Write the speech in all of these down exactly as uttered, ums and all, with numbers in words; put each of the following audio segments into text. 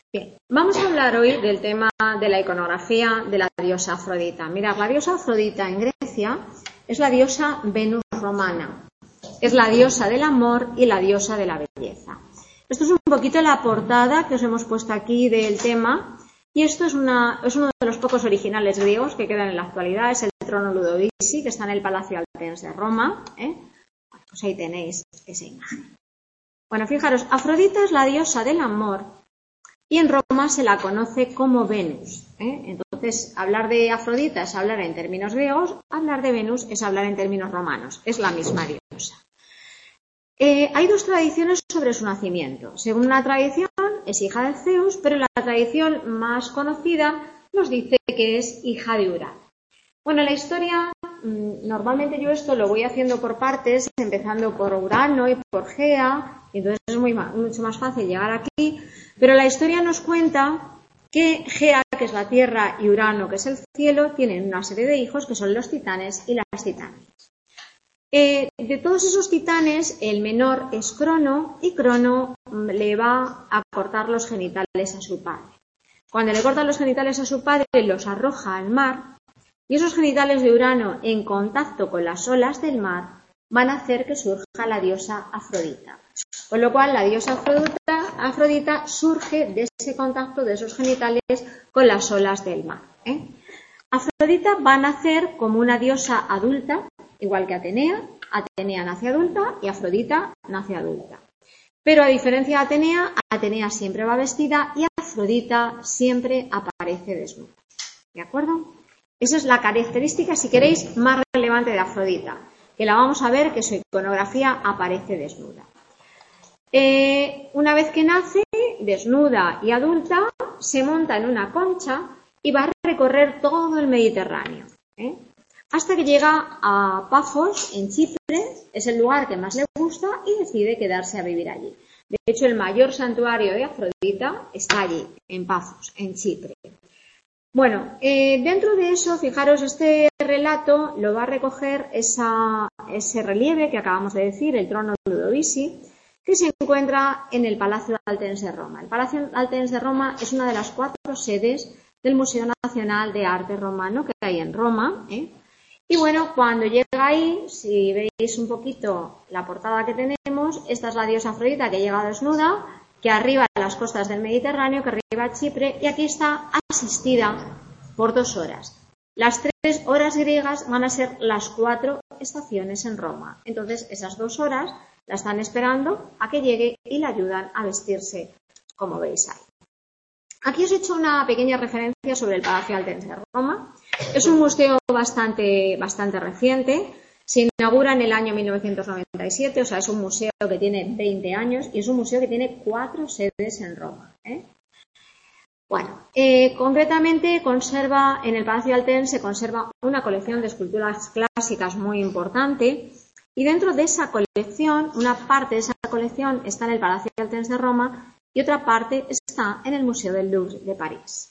Bien, vamos a hablar hoy del tema de la iconografía de la diosa Afrodita. Mirad, la diosa Afrodita en Grecia es la diosa Venus romana, es la diosa del amor y la diosa de la belleza. Esto es un poquito la portada que os hemos puesto aquí del tema, y esto es, una, es uno de los pocos originales griegos que quedan en la actualidad, es el trono Ludovisi, que está en el Palacio Atens de Roma. ¿eh? Pues ahí tenéis esa imagen. Bueno, fijaros, Afrodita es la diosa del amor y en Roma se la conoce como Venus. ¿eh? Entonces, hablar de Afrodita es hablar en términos griegos, hablar de Venus es hablar en términos romanos, es la misma diosa. Eh, hay dos tradiciones sobre su nacimiento. Según una tradición, es hija de Zeus, pero la tradición más conocida nos dice que es hija de Urano. Bueno, la historia, normalmente yo esto lo voy haciendo por partes, empezando por Urano y por Gea, y entonces es muy, mucho más fácil llegar aquí, pero la historia nos cuenta que Gea, que es la tierra, y Urano, que es el cielo, tienen una serie de hijos que son los titanes y las titanes. Eh, de todos esos titanes, el menor es Crono, y Crono le va a cortar los genitales a su padre. Cuando le corta los genitales a su padre, los arroja al mar, y esos genitales de Urano, en contacto con las olas del mar, van a hacer que surja la diosa Afrodita. Con lo cual, la diosa Afrodita, Afrodita surge de ese contacto de esos genitales con las olas del mar. ¿eh? Afrodita va a nacer como una diosa adulta, igual que Atenea. Atenea nace adulta y Afrodita nace adulta. Pero a diferencia de Atenea, Atenea siempre va vestida y Afrodita siempre aparece desnuda. ¿De acuerdo? Esa es la característica, si queréis, más relevante de Afrodita, que la vamos a ver que su iconografía aparece desnuda. Eh, una vez que nace, desnuda y adulta, se monta en una concha y va a recorrer todo el Mediterráneo, ¿eh? hasta que llega a Pafos, en Chipre, es el lugar que más le gusta y decide quedarse a vivir allí. De hecho, el mayor santuario de Afrodita está allí, en Pafos, en Chipre. Bueno, eh, dentro de eso, fijaros, este relato lo va a recoger esa, ese relieve que acabamos de decir, el trono Ludovisi, que se encuentra en el Palacio Atens de Roma. El Palacio Atens de Roma es una de las cuatro sedes del Museo Nacional de Arte Romano que hay en Roma. ¿eh? Y bueno, cuando llega ahí, si veis un poquito la portada que tenemos, esta es la diosa Afrodita que llega desnuda, que arriba a las costas del Mediterráneo, que arriba a Chipre, y aquí está asistida por dos horas. Las tres horas griegas van a ser las cuatro estaciones en Roma. Entonces, esas dos horas la están esperando a que llegue y la ayudan a vestirse, como veis ahí. Aquí os he hecho una pequeña referencia sobre el Palacio Atens de Roma. Es un museo bastante, bastante reciente. Se inaugura en el año mil novecientos noventa y siete, o sea, es un museo que tiene veinte años y es un museo que tiene cuatro sedes en Roma. ¿eh? Bueno, eh, concretamente conserva, en el Palacio Atens se conserva una colección de esculturas clásicas muy importante y dentro de esa colección, una parte de esa colección está en el Palacio Atens de Roma y otra parte está en el Museo del Louvre de París.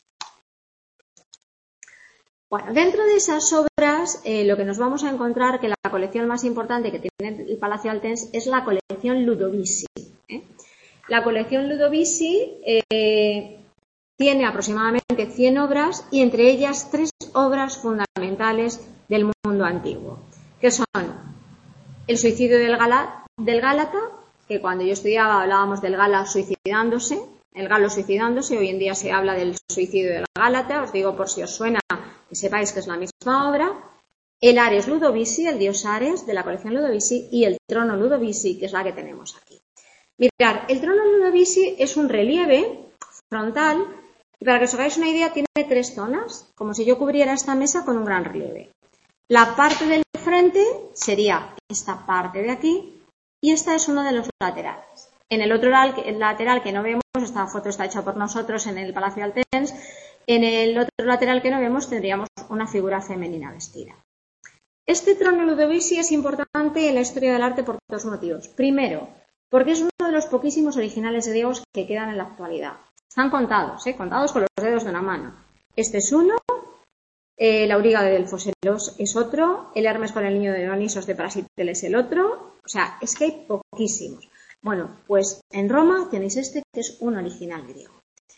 Bueno, dentro de esas obras, eh, lo que nos vamos a encontrar que la colección más importante que tiene el Palacio Atens es la colección Ludovisi. ¿eh? La colección Ludovisi eh, tiene aproximadamente cien obras y entre ellas tres obras fundamentales del mundo antiguo, que son el suicidio del, Gala, del Gálata, que cuando yo estudiaba hablábamos del Gala suicidándose, el Galo suicidándose, hoy en día se habla del suicidio del Gálata, os digo por si os suena que sepáis que es la misma obra, el Ares Ludovisi, el dios Ares de la colección Ludovisi, y el trono Ludovisi, que es la que tenemos aquí. Mirad, el trono Ludovisi es un relieve frontal, y para que os hagáis una idea, tiene tres zonas, como si yo cubriera esta mesa con un gran relieve. La parte del frente sería esta parte de aquí, y esta es uno de los laterales. En el otro lateral que no vemos, esta foto está hecha por nosotros en el Palacio Atens, en el otro lateral que no vemos tendríamos una figura femenina vestida. Este trono Ludovisi es importante en la historia del arte por dos motivos. Primero, porque es uno de los poquísimos originales griegos que quedan en la actualidad. Están contados, ¿eh? contados con los dedos de una mano. Este es uno, eh, la auriga de Delfos es otro, el Hermes con el niño de Dionisos de Prasíteles es el otro. O sea, es que hay poquísimos. Bueno, pues en Roma tenéis este que es un original griego.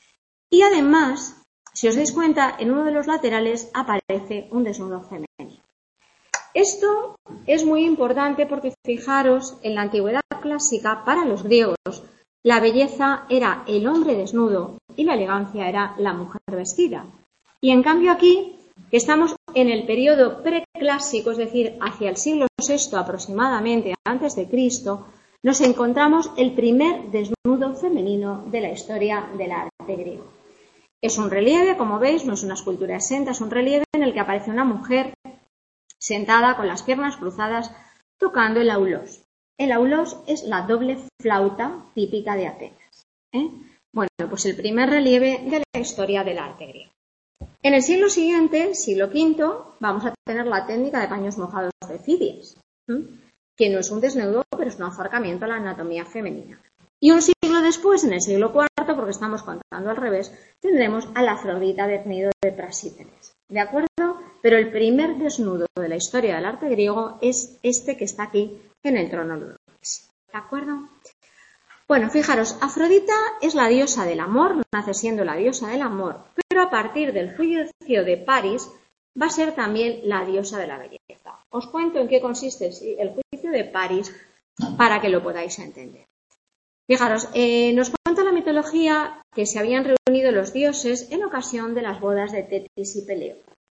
Y además, si os dais cuenta, en uno de los laterales aparece un desnudo femenino. Esto es muy importante porque fijaros, en la antigüedad clásica, para los griegos, la belleza era el hombre desnudo y la elegancia era la mujer vestida. Y en cambio aquí, que estamos en el periodo preclásico, es decir, hacia el siglo sexto aproximadamente antes de Cristo, nos encontramos el primer desnudo femenino de la historia del arte griego. Es un relieve, como veis, no es una escultura exenta, es un relieve en el que aparece una mujer sentada con las piernas cruzadas tocando el aulos. El aulos es la doble flauta típica de Atenas, ¿eh? Bueno, pues el primer relieve de la historia del arte griego. En el siglo siguiente, siglo quinto, vamos a tener la técnica de paños mojados de Fidias, ¿eh? que no es un desnudo, pero es un acercamiento a la anatomía femenina. Y un siglo después, en el siglo cuarto, porque estamos contando al revés, tendremos a la Afrodita de Cnido de Prasítenes. ¿De acuerdo? Pero el primer desnudo de la historia del arte griego es este que está aquí en el trono de Lourdes. ¿De acuerdo? Bueno, fijaros, Afrodita es la diosa del amor, nace siendo la diosa del amor, pero a partir del juicio de París va a ser también la diosa de la belleza. Os cuento en qué consiste el juicio de París para que lo podáis entender. Fijaros, eh, nos cuenta la mitología que se habían reunido los dioses en ocasión de las bodas de Tetis y Peleo.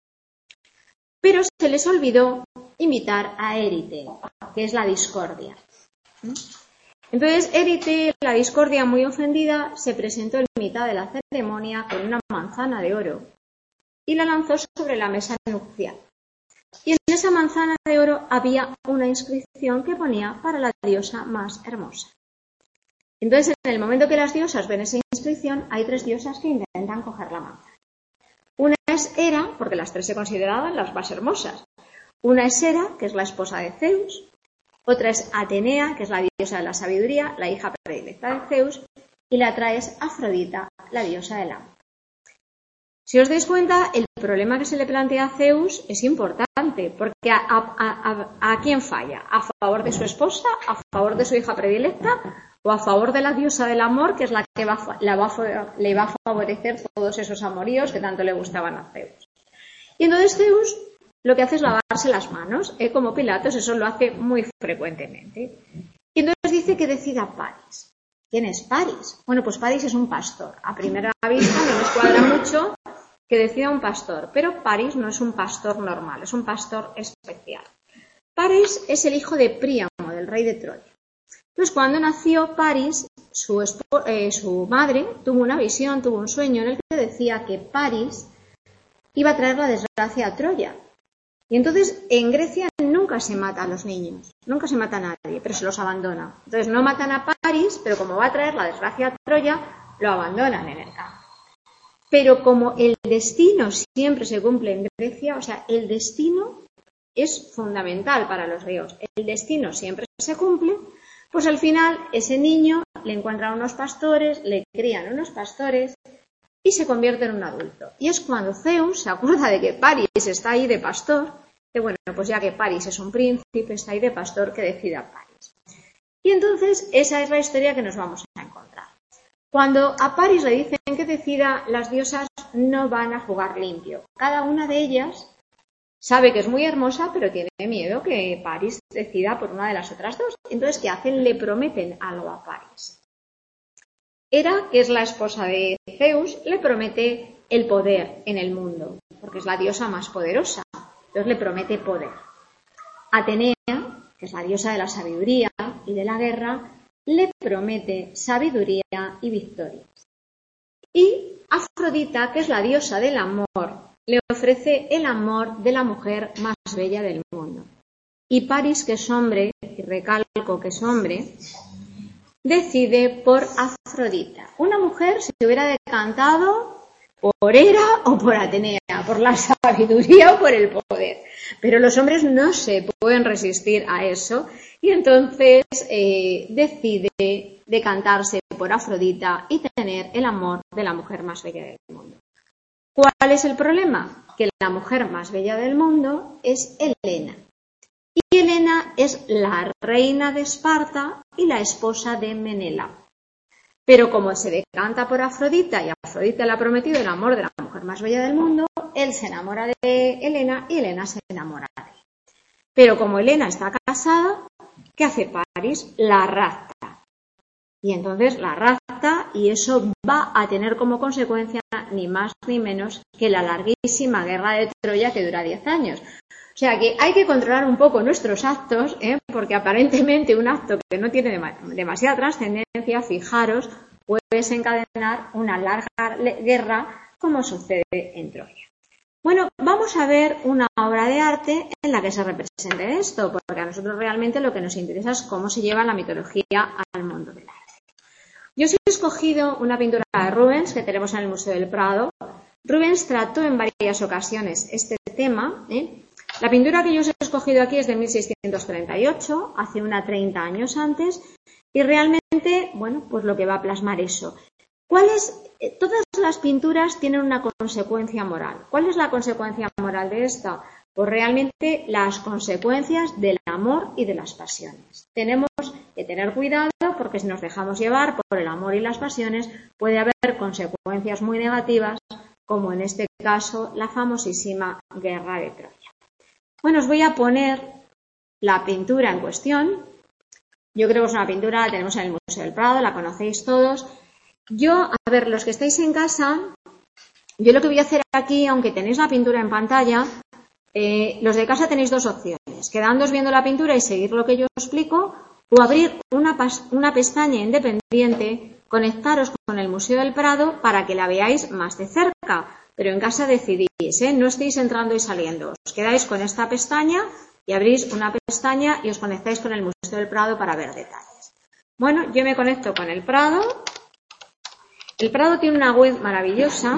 Pero se les olvidó invitar a Érite, que es la discordia. Entonces, Érite, la discordia muy ofendida, se presentó en mitad de la ceremonia con una manzana de oro y la lanzó sobre la mesa nupcial. Y en esa manzana de oro había una inscripción que ponía para la diosa más hermosa. Entonces, en el momento que las diosas ven esa inscripción, hay tres diosas que intentan coger la manzana. Una es Hera, porque las tres se consideraban las más hermosas. Una es Hera, que es la esposa de Zeus. Otra es Atenea, que es la diosa de la sabiduría, la hija predilecta de Zeus. Y la otra es Afrodita, la diosa del amor. Si os dais cuenta, el problema que se le plantea a Zeus es importante, porque ¿a, a, a, a quién falla? ¿A favor de su esposa? ¿A favor de su hija predilecta? ¿O a favor de la diosa del amor, que es la que va, la va, le va a favorecer todos esos amoríos que tanto le gustaban a Zeus? Y entonces Zeus lo que hace es lavarse las manos, ¿eh? Como Pilatos, eso lo hace muy frecuentemente. Y entonces dice que decida París. ¿Quién es París? Bueno, pues París es un pastor. A primera vista no nos cuadra mucho que decida un pastor, pero París no es un pastor normal, es un pastor especial. París es el hijo de Príamo, del rey de Troya. Entonces, cuando nació París, su, eh, su madre tuvo una visión, tuvo un sueño en el que decía que París iba a traer la desgracia a Troya. Y entonces, en Grecia nunca se mata a los niños, nunca se mata a nadie, pero se los abandona. Entonces, no matan a París, pero como va a traer la desgracia a Troya, lo abandonan en el campo. Pero como el destino siempre se cumple en Grecia, o sea, el destino es fundamental para los griegos. El destino siempre se cumple. Pues al final ese niño le encuentran unos pastores, le crían unos pastores y se convierte en un adulto. Y es cuando Zeus se acuerda de que París está ahí de pastor, que bueno, pues ya que París es un príncipe, está ahí de pastor, que decida París. Y entonces esa es la historia que nos vamos a encontrar. Cuando a París le dicen que decida, las diosas no van a jugar limpio. Cada una de ellas sabe que es muy hermosa, pero tiene miedo que París decida por una de las otras dos. Entonces, ¿qué hacen? Le prometen algo a París. Hera, que es la esposa de Zeus, le promete el poder en el mundo, porque es la diosa más poderosa. Entonces le promete poder. Atenea, que es la diosa de la sabiduría y de la guerra, le promete sabiduría y victorias. Y Afrodita, que es la diosa del amor, le ofrece el amor de la mujer más bella del mundo. Y París, que es hombre, y recalco que es hombre, decide por Afrodita. Una mujer se hubiera decantado por Hera o por Atenea, por la sabiduría o por el poder. Pero los hombres no se pueden resistir a eso y entonces eh, decide decantarse por Afrodita y tener el amor de la mujer más bella del mundo. ¿Cuál es el problema? Que la mujer más bella del mundo es Helena. Y Helena es la reina de Esparta y la esposa de Menelao. Pero como se decanta por Afrodita y Afrodita le ha prometido el amor de la mujer más bella del mundo, él se enamora de Helena y Helena se enamora de él. Pero como Helena está casada, ¿qué hace París? La rapta. Y entonces la rapta, y eso va a tener como consecuencia ni más ni menos que la larguísima guerra de Troya que dura diez años. O sea que hay que controlar un poco nuestros actos, ¿eh? Porque aparentemente un acto que no tiene dem- demasiada trascendencia, fijaros, puede desencadenar una larga guerra como sucede en Troya. Bueno, vamos a ver una obra de arte en la que se represente esto, porque a nosotros realmente lo que nos interesa es cómo se lleva la mitología al mundo del arte. Yo os he escogido una pintura de Rubens que tenemos en el Museo del Prado. Rubens trató en varias ocasiones este tema, ¿eh? La pintura que yo os he escogido aquí es de mil seiscientos treinta y ocho, hace una treinta años antes, y realmente, bueno, pues lo que va a plasmar eso. ¿Cuál es? Todas las pinturas tienen una consecuencia moral. ¿Cuál es la consecuencia moral de esta? Pues realmente las consecuencias del amor y de las pasiones. Tenemos que tener cuidado porque si nos dejamos llevar por el amor y las pasiones puede haber consecuencias muy negativas, como en este caso la famosísima guerra de Troya. Bueno, os voy a poner la pintura en cuestión. Yo creo que es una pintura, la tenemos en el Museo del Prado, la conocéis todos. Yo, a ver, los que estáis en casa, yo lo que voy a hacer aquí, aunque tenéis la pintura en pantalla, eh, los de casa tenéis dos opciones. Quedándoos viendo la pintura y seguir lo que yo os explico, o abrir una, una pestaña independiente, conectaros con el Museo del Prado para que la veáis más de cerca. Pero en casa decidís, ¿eh? No estéis entrando y saliendo. Os quedáis con esta pestaña y abrís una pestaña y os conectáis con el Museo del Prado para ver detalles. Bueno, yo me conecto con el Prado. El Prado tiene una web maravillosa.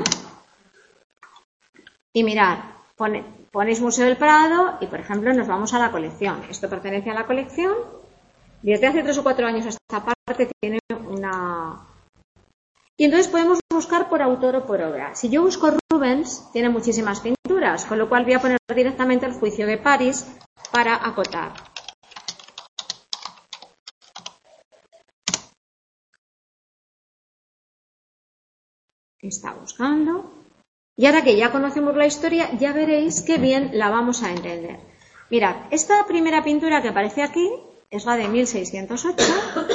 Y mirad, pone, ponéis Museo del Prado y, por ejemplo, nos vamos a la colección. Esto pertenece a la colección. Desde hace tres o cuatro años a esta parte tiene una... Y entonces podemos buscar por autor o por obra. Si yo busco Rubens, tiene muchísimas pinturas, con lo cual voy a poner directamente el Juicio de París para acotar. Está buscando. Y ahora que ya conocemos la historia, ya veréis qué bien la vamos a entender. Mirad, esta primera pintura que aparece aquí es la de mil seiscientos ocho.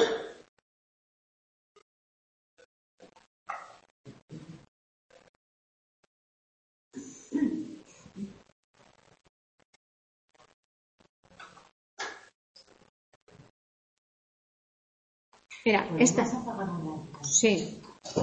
Mira, esta. Sí.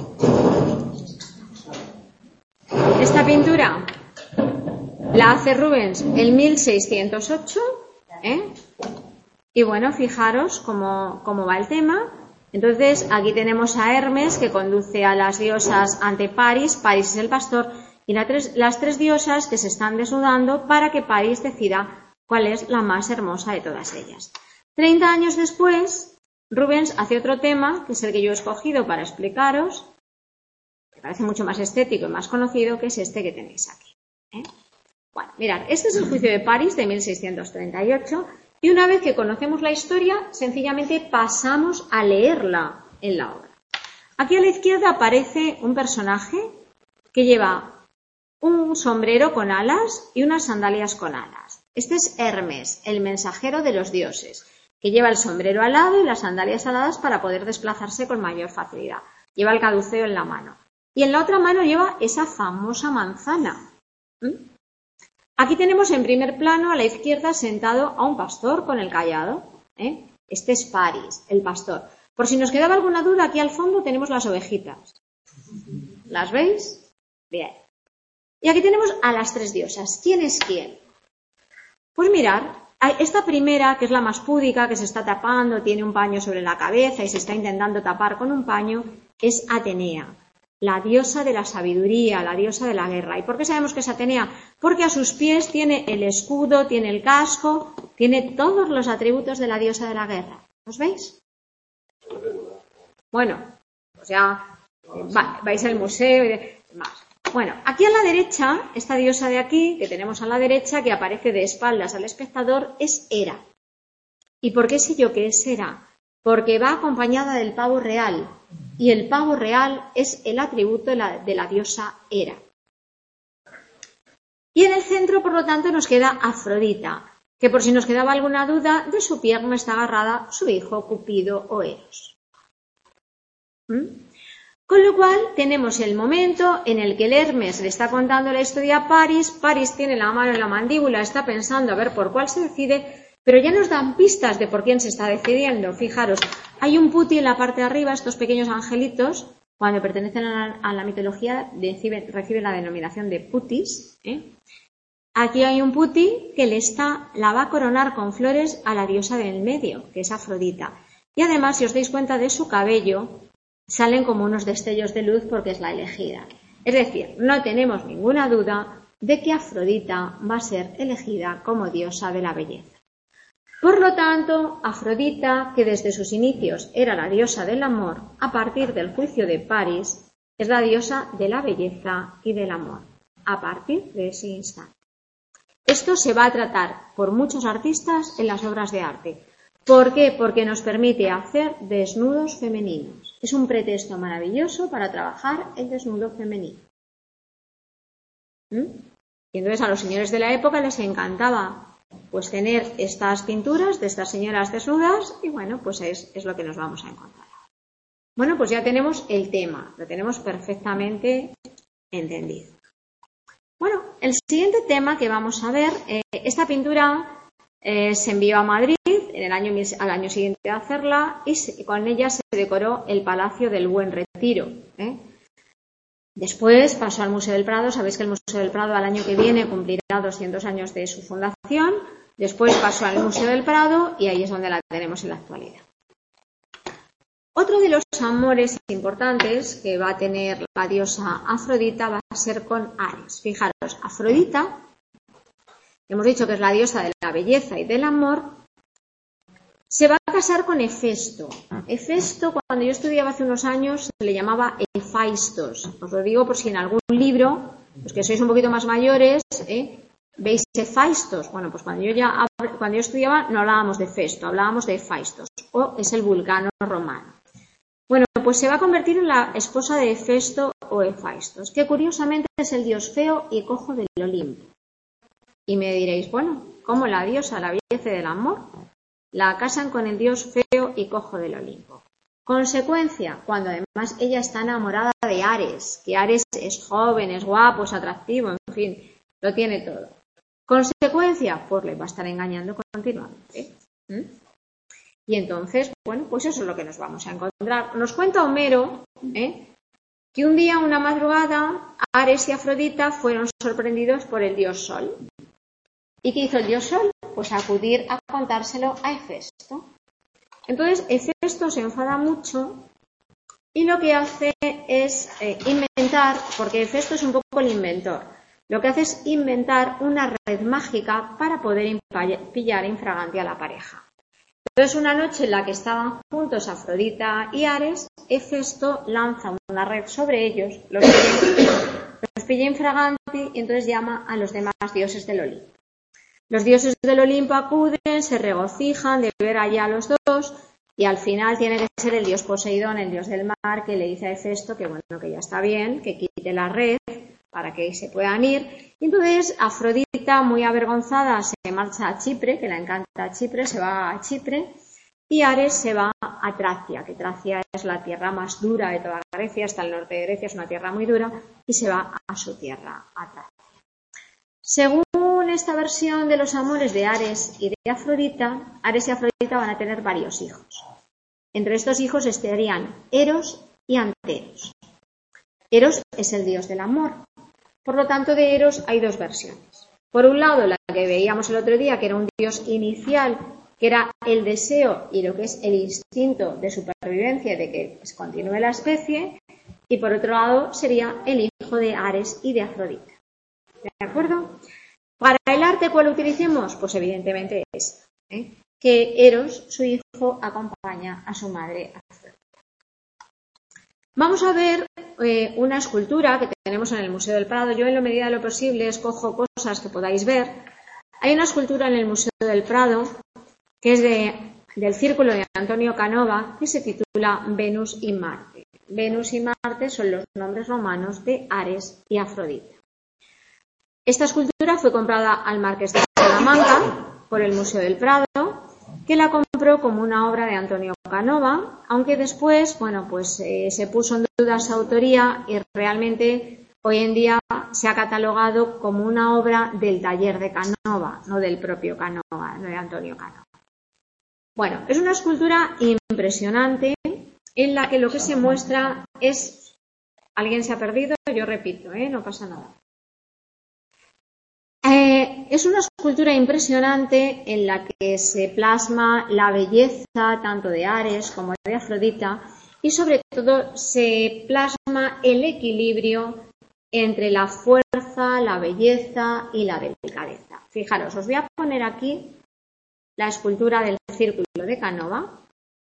Esta pintura la hace Rubens en mil seiscientos ocho, ¿eh? Y bueno, fijaros cómo, cómo va el tema. Entonces, aquí tenemos a Hermes que conduce a las diosas ante París. París es el pastor. Y la tres, las tres diosas que se están desnudando para que París decida cuál es la más hermosa de todas ellas. Treinta años después, Rubens hace otro tema, que es el que yo he escogido para explicaros, que parece mucho más estético y más conocido, que es este que tenéis aquí, ¿eh? Bueno, mirad, este es el Juicio de París de mil seiscientos treinta y ocho y una vez que conocemos la historia, sencillamente pasamos a leerla en la obra. Aquí a la izquierda aparece un personaje que lleva un sombrero con alas y unas sandalias con alas. Este es Hermes, el mensajero de los dioses, que lleva el sombrero alado y las sandalias aladas para poder desplazarse con mayor facilidad. Lleva el caduceo en la mano. Y en la otra mano lleva esa famosa manzana. ¿Mm? Aquí tenemos en primer plano a la izquierda sentado a un pastor con el cayado, ¿eh? Este es París, el pastor. Por si nos quedaba alguna duda, aquí al fondo tenemos las ovejitas. ¿Las veis? Bien. Y aquí tenemos a las tres diosas. ¿Quién es quién? Pues mirad, esta primera, que es la más púdica, que se está tapando, tiene un paño sobre la cabeza y se está intentando tapar con un paño, es Atenea, la diosa de la sabiduría, la diosa de la guerra. ¿Y por qué sabemos que es Atenea? Porque a sus pies tiene el escudo, tiene el casco, tiene todos los atributos de la diosa de la guerra. ¿Los veis? Bueno, pues ya vais al museo y demás. Bueno, aquí a la derecha, esta diosa de aquí, que tenemos a la derecha, que aparece de espaldas al espectador, es Hera. ¿Y por qué sé yo que es Hera? Porque va acompañada del pavo real. y el pavo real es el atributo de la, de la diosa Hera. Y en el centro, por lo tanto, nos queda Afrodita, que por si nos quedaba alguna duda, de su pierna está agarrada su hijo Cupido o Eros. ¿Mm? Con lo cual tenemos el momento en el que el Hermes le está contando la historia a Paris, Paris tiene la mano en la mandíbula, está pensando a ver por cuál se decide, pero ya nos dan pistas de por quién se está decidiendo. Fijaros, hay un puti en la parte de arriba, estos pequeños angelitos, cuando pertenecen a la, a la mitología reciben, reciben la denominación de putis, ¿eh? Aquí hay un puti que le está, la va a coronar con flores a la diosa del medio, que es Afrodita. Y además, si os dais cuenta de su cabello, salen como unos destellos de luz porque es la elegida. Es decir, no tenemos ninguna duda de que Afrodita va a ser elegida como diosa de la belleza. Por lo tanto, Afrodita, que desde sus inicios era la diosa del amor, a partir del juicio de Paris, es la diosa de la belleza y del amor, a partir de ese instante. Esto se va a tratar por muchos artistas en las obras de arte. ¿Por qué? Porque nos permite hacer desnudos femeninos. Es un pretexto maravilloso para trabajar el desnudo femenino. ¿Mm? Y entonces a los señores de la época les encantaba pues tener estas pinturas de estas señoras desnudas y bueno, pues es, es lo que nos vamos a encontrar. Bueno, pues ya tenemos el tema, lo tenemos perfectamente entendido. Bueno, el siguiente tema que vamos a ver, eh, esta pintura eh, se envió a Madrid en el año, al año siguiente de hacerla y se, con ella se decoró el Palacio del Buen Retiro. ¿eh? Después pasó al Museo del Prado, sabéis que el Museo del Prado al año que viene cumplirá doscientos años de su fundación, después pasó al Museo del Prado y ahí es donde la tenemos en la actualidad. Otro de los amores importantes que va a tener la diosa Afrodita va a ser con Ares. Fijaros, Afrodita, hemos dicho que es la diosa de la belleza y del amor, se va a casar con Hefesto. Hefesto, cuando yo estudiaba hace unos años, se le llamaba Hefaistos. Os lo digo por si en algún libro, los que sois un poquito más mayores, ¿eh? ¿veis Hefaistos? Bueno, pues cuando yo ya cuando yo estudiaba no hablábamos de Hefesto, hablábamos de Hefaistos, o es el vulcano romano. Bueno, pues se va a convertir en la esposa de Hefesto o Hefaistos, que curiosamente es el dios feo y cojo del Olimpo. Y me diréis, bueno, ¿cómo la diosa, la belleza del amor, la casan con el dios feo y cojo del Olimpo? Consecuencia, cuando además ella está enamorada de Ares, que Ares es joven, es guapo, es atractivo, en fin, lo tiene todo. Consecuencia, pues le va a estar engañando continuamente. ¿Mm? Y entonces, bueno, pues eso es lo que nos vamos a encontrar. Nos cuenta Homero, ¿eh? que un día, una madrugada, Ares y Afrodita fueron sorprendidos por el dios Sol. ¿Y qué hizo el dios Sol? Pues acudir a contárselo a Hefesto. Entonces, Hefesto se enfada mucho y lo que hace es eh, inventar, porque Hefesto es un poco el inventor, lo que hace es inventar una red mágica para poder pillar infraganti a la pareja. Entonces, una noche en la que estaban juntos Afrodita y Ares, Hefesto lanza una red sobre ellos, los pilla, los pilla infraganti y entonces llama a los demás dioses del Olimpo. Los dioses del Olimpo acuden, se regocijan de ver allá a los dos y al final tiene que ser el dios Poseidón, el dios del mar, que le dice a Hefesto que bueno, que ya está bien, que quite la red para que se puedan ir. Y entonces Afrodita, muy avergonzada, se marcha a Chipre, que la encanta Chipre, se va a Chipre, y Ares se va a Tracia, que Tracia es la tierra más dura de toda Grecia, hasta el norte de Grecia es una tierra muy dura, y se va a su tierra, a Tracia. Según esta versión de los amores de Ares y de Afrodita, Ares y Afrodita van a tener varios hijos. Entre estos hijos estarían Eros y Anteros. Eros es el dios del amor. Por lo tanto, de Eros hay dos versiones. Por un lado, la que veíamos el otro día, que era un dios inicial, que era el deseo y lo que es el instinto de supervivencia de que pues, continúe la especie. Y por otro lado, sería el hijo de Ares y de Afrodita. ¿De acuerdo? Para el arte, ¿cuál utilicemos? Pues evidentemente es ¿eh? que Eros, su hijo, acompaña a su madre Afrodita. Vamos a ver eh, una escultura que tenemos en el Museo del Prado. Yo, en la medida de lo posible, escojo cosas que podáis ver. Hay una escultura en el Museo del Prado que es de, del Círculo de Antonio Canova que se titula Venus y Marte. Venus y Marte son los nombres romanos de Ares y Afrodita. Esta escultura fue comprada al marqués de Salamanca por el Museo del Prado, que la compró como una obra de Antonio Canova, aunque después, bueno, pues eh, se puso en duda su autoría y realmente hoy en día se ha catalogado como una obra del taller de Canova, no del propio Canova, no de Antonio Canova. Bueno, es una escultura impresionante en la que lo que se muestra es... ¿Alguien se ha perdido? Yo repito, ¿eh? No pasa nada. Eh, es una escultura impresionante en la que se plasma la belleza tanto de Ares como de Afrodita y sobre todo se plasma el equilibrio entre la fuerza, la belleza y la delicadeza. Fijaros, os voy a poner aquí la escultura del círculo de Canova.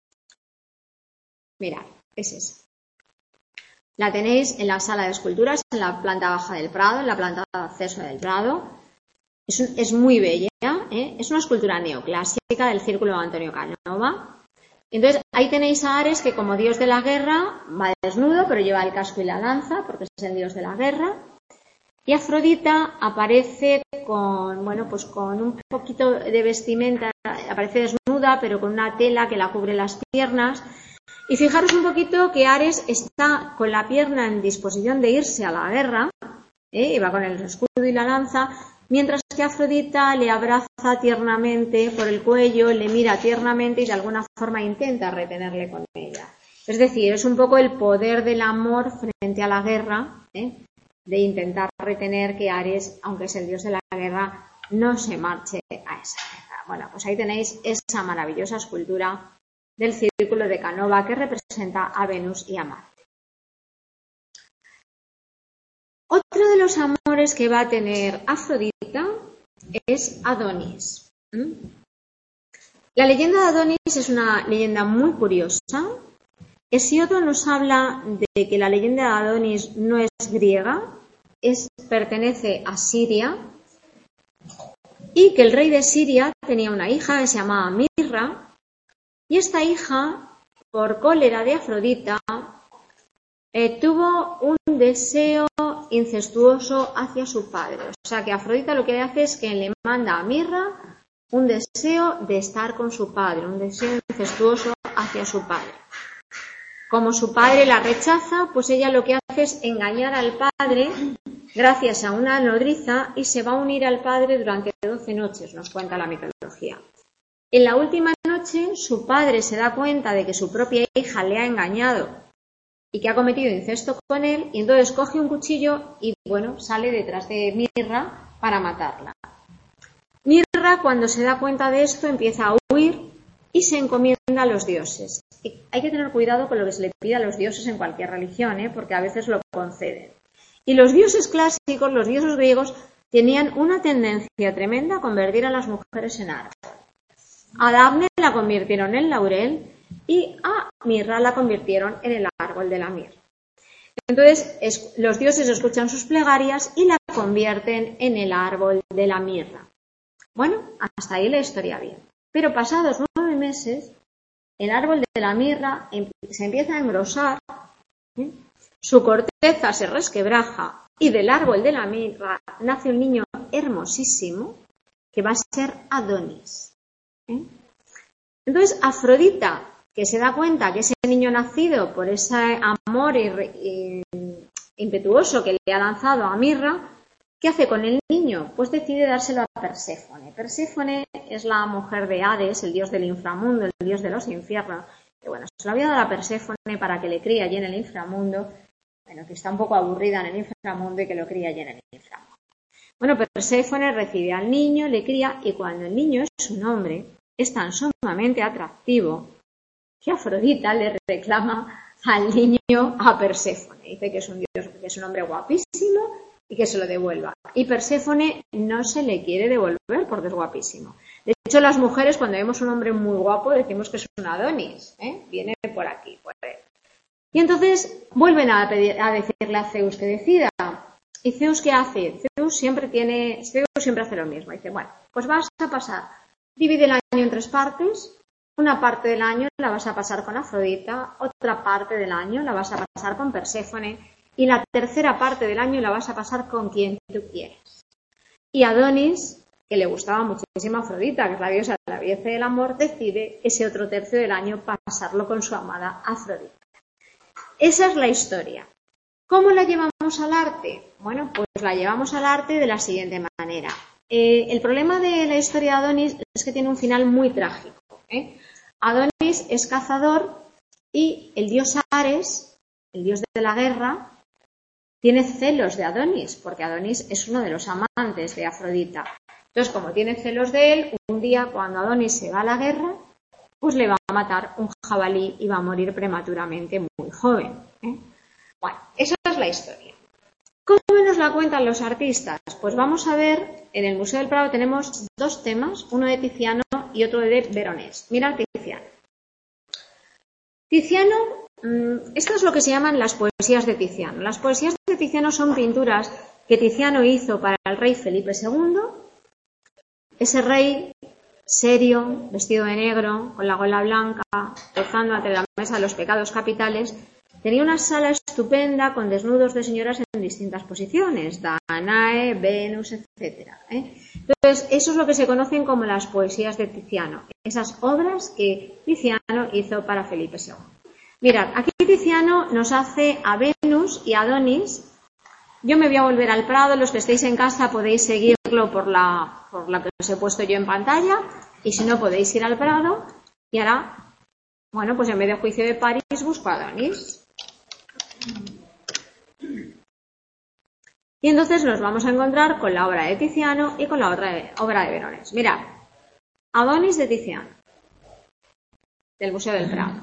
Mirad, es esa. La tenéis en la sala de esculturas, en la planta baja del Prado, en la planta de acceso del Prado. Es, un, es muy bella, ¿eh? Es una escultura neoclásica del círculo de Antonio Canova. Entonces, ahí tenéis a Ares que como dios de la guerra va desnudo, pero lleva el casco y la lanza, porque es el dios de la guerra. Y Afrodita aparece con, bueno, pues con un poquito de vestimenta, aparece desnuda, pero con una tela que la cubre las piernas. Y fijaros un poquito que Ares está con la pierna en disposición de irse a la guerra, ¿eh? Y va con el escudo y la lanza, mientras que Afrodita le abraza tiernamente por el cuello, le mira tiernamente y de alguna forma intenta retenerle con ella. Es decir, es un poco el poder del amor frente a la guerra, ¿eh? De intentar retener que Ares, aunque es el dios de la guerra, no se marche a esa guerra. Bueno, pues ahí tenéis esa maravillosa escultura del círculo de Canova que representa a Venus y a Marte. Otro de los amores que va a tener Afrodita es Adonis. ¿Mm? La leyenda de Adonis es una leyenda muy curiosa. Hesíodo nos habla de que la leyenda de Adonis no es griega, es, pertenece a Siria, y que el rey de Siria tenía una hija que se llamaba Mirra, y esta hija, por cólera de Afrodita, eh, tuvo un deseo incestuoso hacia su padre. O sea que Afrodita lo que hace es que le manda a Mirra un deseo de estar con su padre, un deseo incestuoso hacia su padre. Como su padre la rechaza, pues ella lo que hace es engañar al padre gracias a una nodriza y se va a unir al padre durante doce noches, nos cuenta la mitología. En la última noche, su padre se da cuenta de que su propia hija le ha engañado y que ha cometido incesto con él, y entonces coge un cuchillo y, bueno, sale detrás de Mirra para matarla. Mirra, cuando se da cuenta de esto, empieza a huir y se encomienda a los dioses. Y hay que tener cuidado con lo que se le pide a los dioses en cualquier religión, ¿eh? Porque a veces lo conceden. Y los dioses clásicos, los dioses griegos, tenían una tendencia tremenda a convertir a las mujeres en árbol. A Dafne la convirtieron en laurel y a Mirra la convirtieron en el árbol de la mirra. Entonces, es, los dioses escuchan sus plegarias y la convierten en el árbol de la mirra. Bueno, hasta ahí la historia bien. Pero pasados nueve meses, el árbol de la mirra se empieza a engrosar, ¿eh? Su corteza se resquebraja y del árbol de la mirra nace un niño hermosísimo que va a ser Adonis. ¿Eh? Entonces, Afrodita, que se da cuenta que ese niño nacido por ese amor impetuoso que le ha lanzado a Mirra, ¿qué hace con el niño? Pues decide dárselo a Perséfone. Perséfone es la mujer de Hades, el dios del inframundo, el dios de los infiernos. Que bueno, se lo había dado a Perséfone para que le críe allí en el inframundo, bueno, que está un poco aburrida en el inframundo y que lo cría allí en el inframundo. Bueno, Perséfone recibe al niño, le cría, y cuando el niño es un hombre, es tan sumamente atractivo que Afrodita le reclama al niño a Perséfone. Dice que es un dios, que es un hombre guapísimo y que se lo devuelva. Y Perséfone no se le quiere devolver porque es guapísimo. De hecho, las mujeres, cuando vemos un hombre muy guapo, decimos que es un Adonis, ¿eh? Viene por aquí, por él. Y entonces vuelven a, pedir, a decirle a Zeus que decida. ¿Y Zeus qué hace? Zeus siempre tiene, Zeus siempre hace lo mismo. Dice, bueno, pues vas a pasar, divide el año en tres partes, Una parte del año la vas a pasar con Afrodita, otra parte del año la vas a pasar con Perséfone y la tercera parte del año la vas a pasar con quien tú quieras. Y Adonis, que le gustaba muchísimo a Afrodita, que es la diosa de la belleza y del amor, decide ese otro tercio del año pasarlo con su amada Afrodita. Esa es la historia. ¿Cómo la llevamos al arte? Bueno, pues la llevamos al arte de la siguiente manera. Eh, el problema de la historia de Adonis es que tiene un final muy trágico, ¿eh? Adonis es cazador y el dios Ares, el dios de la guerra, tiene celos de Adonis, porque Adonis es uno de los amantes de Afrodita. Entonces, como tiene celos de él, un día cuando Adonis se va a la guerra, pues le va a matar un jabalí y va a morir prematuramente muy joven, ¿eh? Bueno, esa es la historia. ¿Cómo nos la cuentan los artistas? Pues vamos a ver, en el Museo del Prado tenemos dos temas, uno de Tiziano y otro de Veronés. Mirad Tiziano. Tiziano, esto es lo que se llaman las poesías de Tiziano. Las poesías de Tiziano son pinturas que Tiziano hizo para el rey Felipe segundo. Ese rey serio, vestido de negro, con la gola blanca, rezando ante la mesa de los pecados capitales, tenía una sala estupenda con desnudos de señoras en distintas posiciones, Danae, Venus, etcétera, ¿eh? Entonces, eso es lo que se conocen como las poesías de Tiziano, esas obras que Tiziano hizo para Felipe segundo. Mirad, aquí Tiziano nos hace a Venus y a Adonis. Yo me voy a volver al Prado, los que estéis en casa podéis seguirlo por la, por la que os he puesto yo en pantalla, y si no podéis ir al Prado, y ahora, bueno, pues en vez de Juicio de París busco a Adonis. Y entonces nos vamos a encontrar con la obra de Tiziano y con la otra de, obra de Veronés. Mirad, Adonis de Tiziano, del Museo del Prado.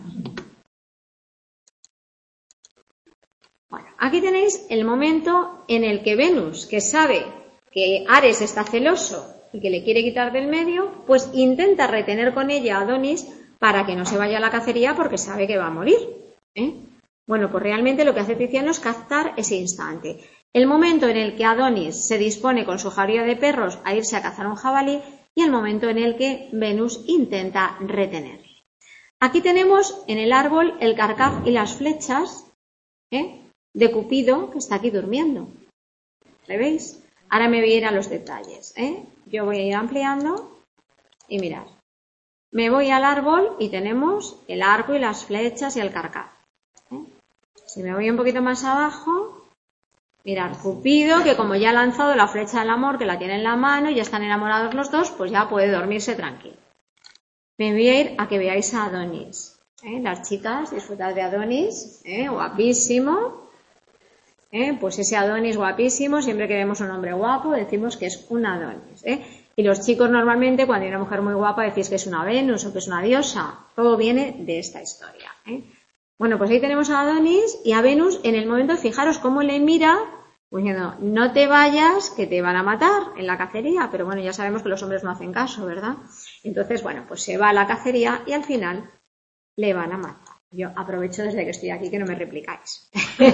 Bueno, aquí tenéis el momento en el que Venus, que sabe que Ares está celoso y que le quiere quitar del medio, pues intenta retener con ella a Adonis para que no se vaya a la cacería porque sabe que va a morir, ¿eh? Bueno, pues realmente lo que hace Tiziano es captar ese instante. El momento en el que Adonis se dispone con su jauría de perros a irse a cazar un jabalí y el momento en el que Venus intenta retenerle. Aquí tenemos en el árbol el carcaj y las flechas, ¿eh?, de Cupido, que está aquí durmiendo. ¿Le veis? Ahora me voy a ir a los detalles, ¿eh? Yo voy a ir ampliando y mirad. Me voy al árbol y tenemos el arco y las flechas y el carcaj, ¿eh? Si me voy un poquito más abajo, mirad, Cupido, que como ya ha lanzado la flecha del amor, que la tiene en la mano y ya están enamorados los dos, pues ya puede dormirse tranquilo. Me voy a ir a que veáis a Adonis, ¿eh? Las chicas, disfrutad de Adonis, ¿eh? Guapísimo. ¿Eh? Pues ese Adonis guapísimo, siempre que vemos un hombre guapo decimos que es un Adonis, ¿eh? Y los chicos normalmente cuando hay una mujer muy guapa decís que es una Venus o que es una diosa. Todo viene de esta historia, ¿eh? Bueno, pues ahí tenemos a Adonis y a Venus en el momento, fijaros cómo le mira, pues diciendo, no te vayas que te van a matar en la cacería, pero bueno, ya sabemos que los hombres no hacen caso, ¿verdad? Entonces, bueno, pues se va a la cacería y al final le van a matar. Yo aprovecho desde que estoy aquí que no me replicáis.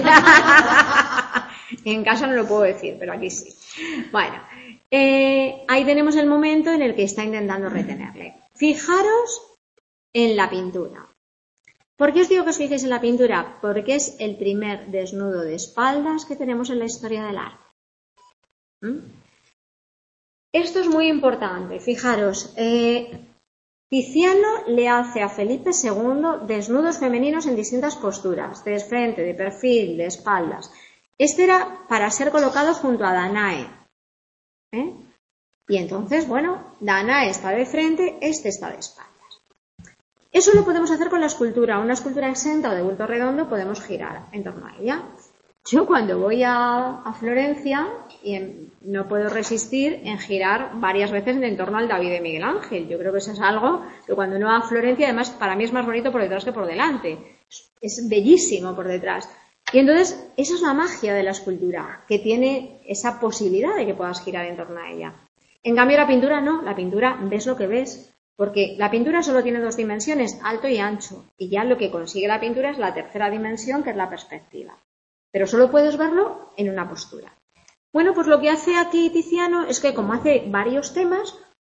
En casa no lo puedo decir, pero aquí sí. Bueno, eh, ahí tenemos el momento en el que está intentando retenerle. Fijaros en la pintura. ¿Por qué os digo que os fijéis en la pintura? Porque es el primer desnudo de espaldas que tenemos en la historia del arte. ¿Mm? Esto es muy importante. Fijaros, eh, Tiziano le hace a Felipe segundo desnudos femeninos en distintas posturas, de frente, de perfil, de espaldas. Este era para ser colocado junto a Danae, ¿eh? Y entonces, bueno, Danae está de frente, este está de espaldas. Eso lo podemos hacer con la escultura. Una escultura exenta o de bulto redondo podemos girar en torno a ella. Yo cuando voy a, a Florencia y en, no puedo resistir en girar varias veces en torno al David de Miguel Ángel. Yo creo que eso es algo que cuando uno va a Florencia, además para mí es más bonito por detrás que por delante. Es bellísimo por detrás. Y entonces esa es la magia de la escultura, que tiene esa posibilidad de que puedas girar en torno a ella. En cambio la pintura no, la pintura ves lo que ves. Porque la pintura solo tiene dos dimensiones, alto y ancho. Y ya lo que consigue la pintura es la tercera dimensión, que es la perspectiva. Pero solo puedes verlo en una postura. Bueno, pues lo que hace aquí Tiziano es que como hace varios temas,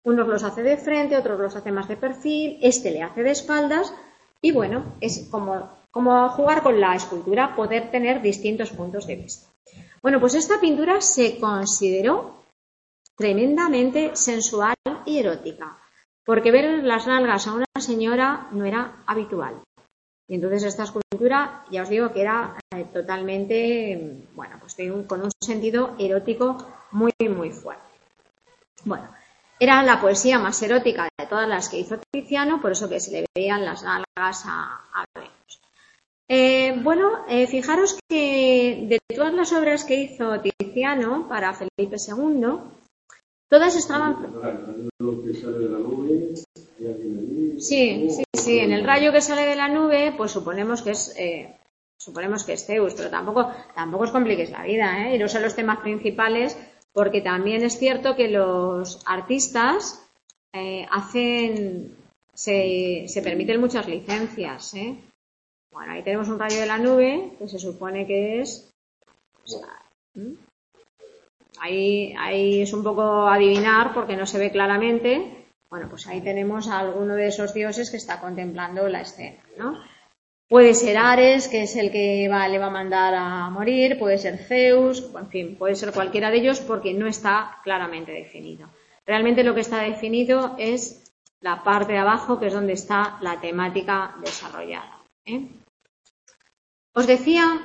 Unos los hace de frente, otros los hace más de perfil, este le hace de espaldas y bueno, es como, como jugar con la escultura, poder tener distintos puntos de vista. Bueno, pues esta pintura se consideró tremendamente sensual y erótica, porque ver las nalgas a una señora no era habitual. Y entonces esta escultura, ya os digo que era eh, totalmente, bueno, pues con un sentido erótico muy, muy fuerte. Bueno, era la poesía más erótica de todas las que hizo Tiziano, por eso que se le veían las nalgas a, a Venus. Eh, bueno, eh, fijaros que de todas las obras que hizo Tiziano para Felipe segundo, todas estaban... Sí, sí, sí, en el rayo que sale de la nube, pues suponemos que es... Eh, suponemos que es Zeus, pero tampoco, tampoco os compliquéis la vida, ¿eh? Iros a los temas principales, porque también es cierto que los artistas eh, hacen... Se, se permiten muchas licencias, ¿eh? Bueno, ahí tenemos un rayo de la nube, que se supone que es... Pues, ¿eh? Ahí, ahí es un poco adivinar porque no se ve claramente. Bueno, pues ahí tenemos a alguno de esos dioses que está contemplando la escena, ¿no? Puede ser Ares, que es el que va, le va a mandar a morir, puede ser Zeus, en fin, puede ser cualquiera de ellos porque no está claramente definido. Realmente lo que está definido es la parte de abajo, que es donde está la temática desarrollada, ¿eh? Os decía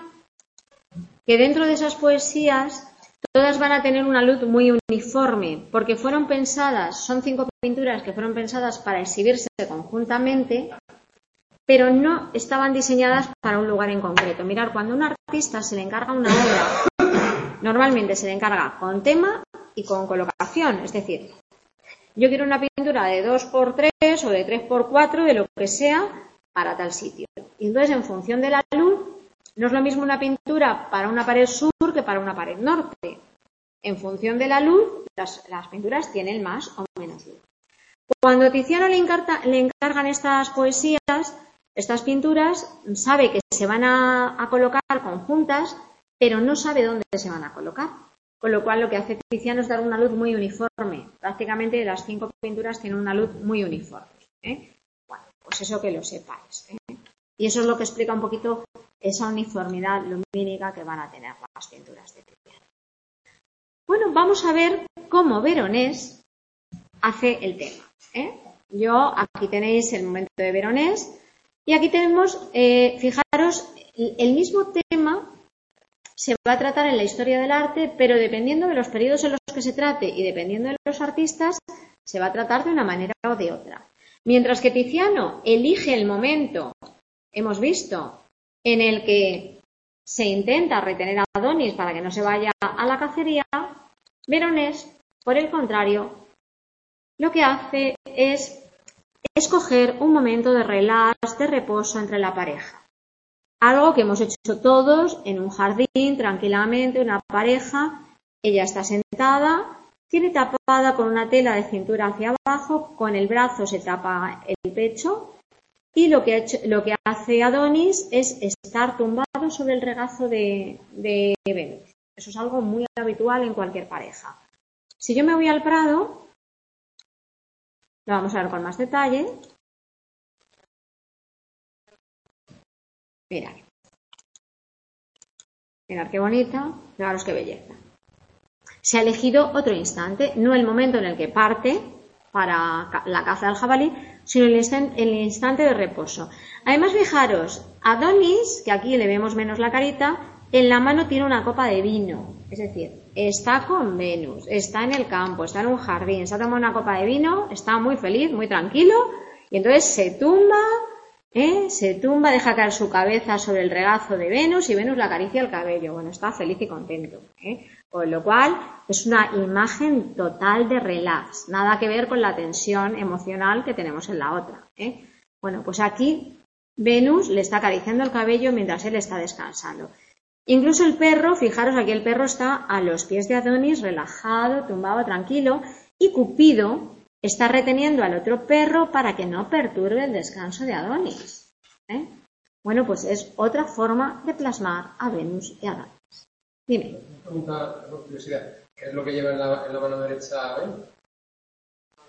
que dentro de esas poesías todas van a tener una luz muy uniforme, porque fueron pensadas, son cinco pinturas que fueron pensadas para exhibirse conjuntamente, pero no estaban diseñadas para un lugar en concreto. Mirad, cuando a un artista se le encarga una obra, normalmente se le encarga con tema y con colocación, es decir, yo quiero una pintura de dos por tres o de tres por cuatro, de lo que sea, para tal sitio. Y entonces, en función de la luz, no es lo mismo una pintura para una pared sur que para una pared norte. En función de la luz, las, las pinturas tienen más o menos luz. Cuando a Tiziano le, encarta, le encargan estas poesías, estas pinturas, sabe que se van a, a colocar conjuntas, pero no sabe dónde se van a colocar. Con lo cual, lo que hace Tiziano es dar una luz muy uniforme. Prácticamente las cinco pinturas tienen una luz muy uniforme, ¿eh? Bueno, pues eso que lo sepáis, ¿eh? Y eso es lo que explica un poquito esa uniformidad lumínica que van a tener las pinturas de Tiziano. Bueno, vamos a ver cómo Veronés hace el tema, ¿eh? Yo, aquí tenéis el momento de Veronés y aquí tenemos, eh, fijaros, el mismo tema se va a tratar en la historia del arte, pero dependiendo de los periodos en los que se trate y dependiendo de los artistas, se va a tratar de una manera o de otra. Mientras que Tiziano elige el momento, hemos visto, en el que se intenta retener a Adonis para que no se vaya a la cacería, Veronés, por el contrario, lo que hace es escoger un momento de relax, de reposo entre la pareja. Algo que hemos hecho todos en un jardín, tranquilamente, una pareja, ella está sentada, tiene tapada con una tela de cintura hacia abajo, con el brazo se tapa el pecho y lo que, ha hecho, lo que hace Adonis es estar tumbado sobre el regazo de, de Venus. Eso es algo muy habitual en cualquier pareja. Si yo me voy al Prado, lo vamos a ver con más detalle. Mirad. Mirad qué bonita, fijaros qué belleza. Se ha elegido otro instante, no el momento en el que parte para la caza del jabalí, sino el instante, el instante de reposo. Además, fijaros, Adonis, que aquí le vemos menos la carita, en la mano tiene una copa de vino. Es decir, está con Venus, está en el campo, está en un jardín, está tomando una copa de vino, está muy feliz, muy tranquilo, y entonces se tumba, ¿eh? se tumba, deja caer su cabeza sobre el regazo de Venus y Venus le acaricia el cabello. Bueno, está feliz y contento, ¿eh? Con lo cual es una imagen total de relax, nada que ver con la tensión emocional que tenemos en la otra, ¿eh? Bueno, pues aquí Venus le está acariciando el cabello mientras él está descansando. Incluso el perro, fijaros, aquí el perro está a los pies de Adonis, relajado, tumbado, tranquilo, y Cupido está reteniendo al otro perro para que no perturbe el descanso de Adonis, ¿eh? Bueno, pues es otra forma de plasmar a Venus y Adonis. Dime. Una pregunta, por curiosidad, ¿qué es lo que lleva en la, en la mano derecha Venus?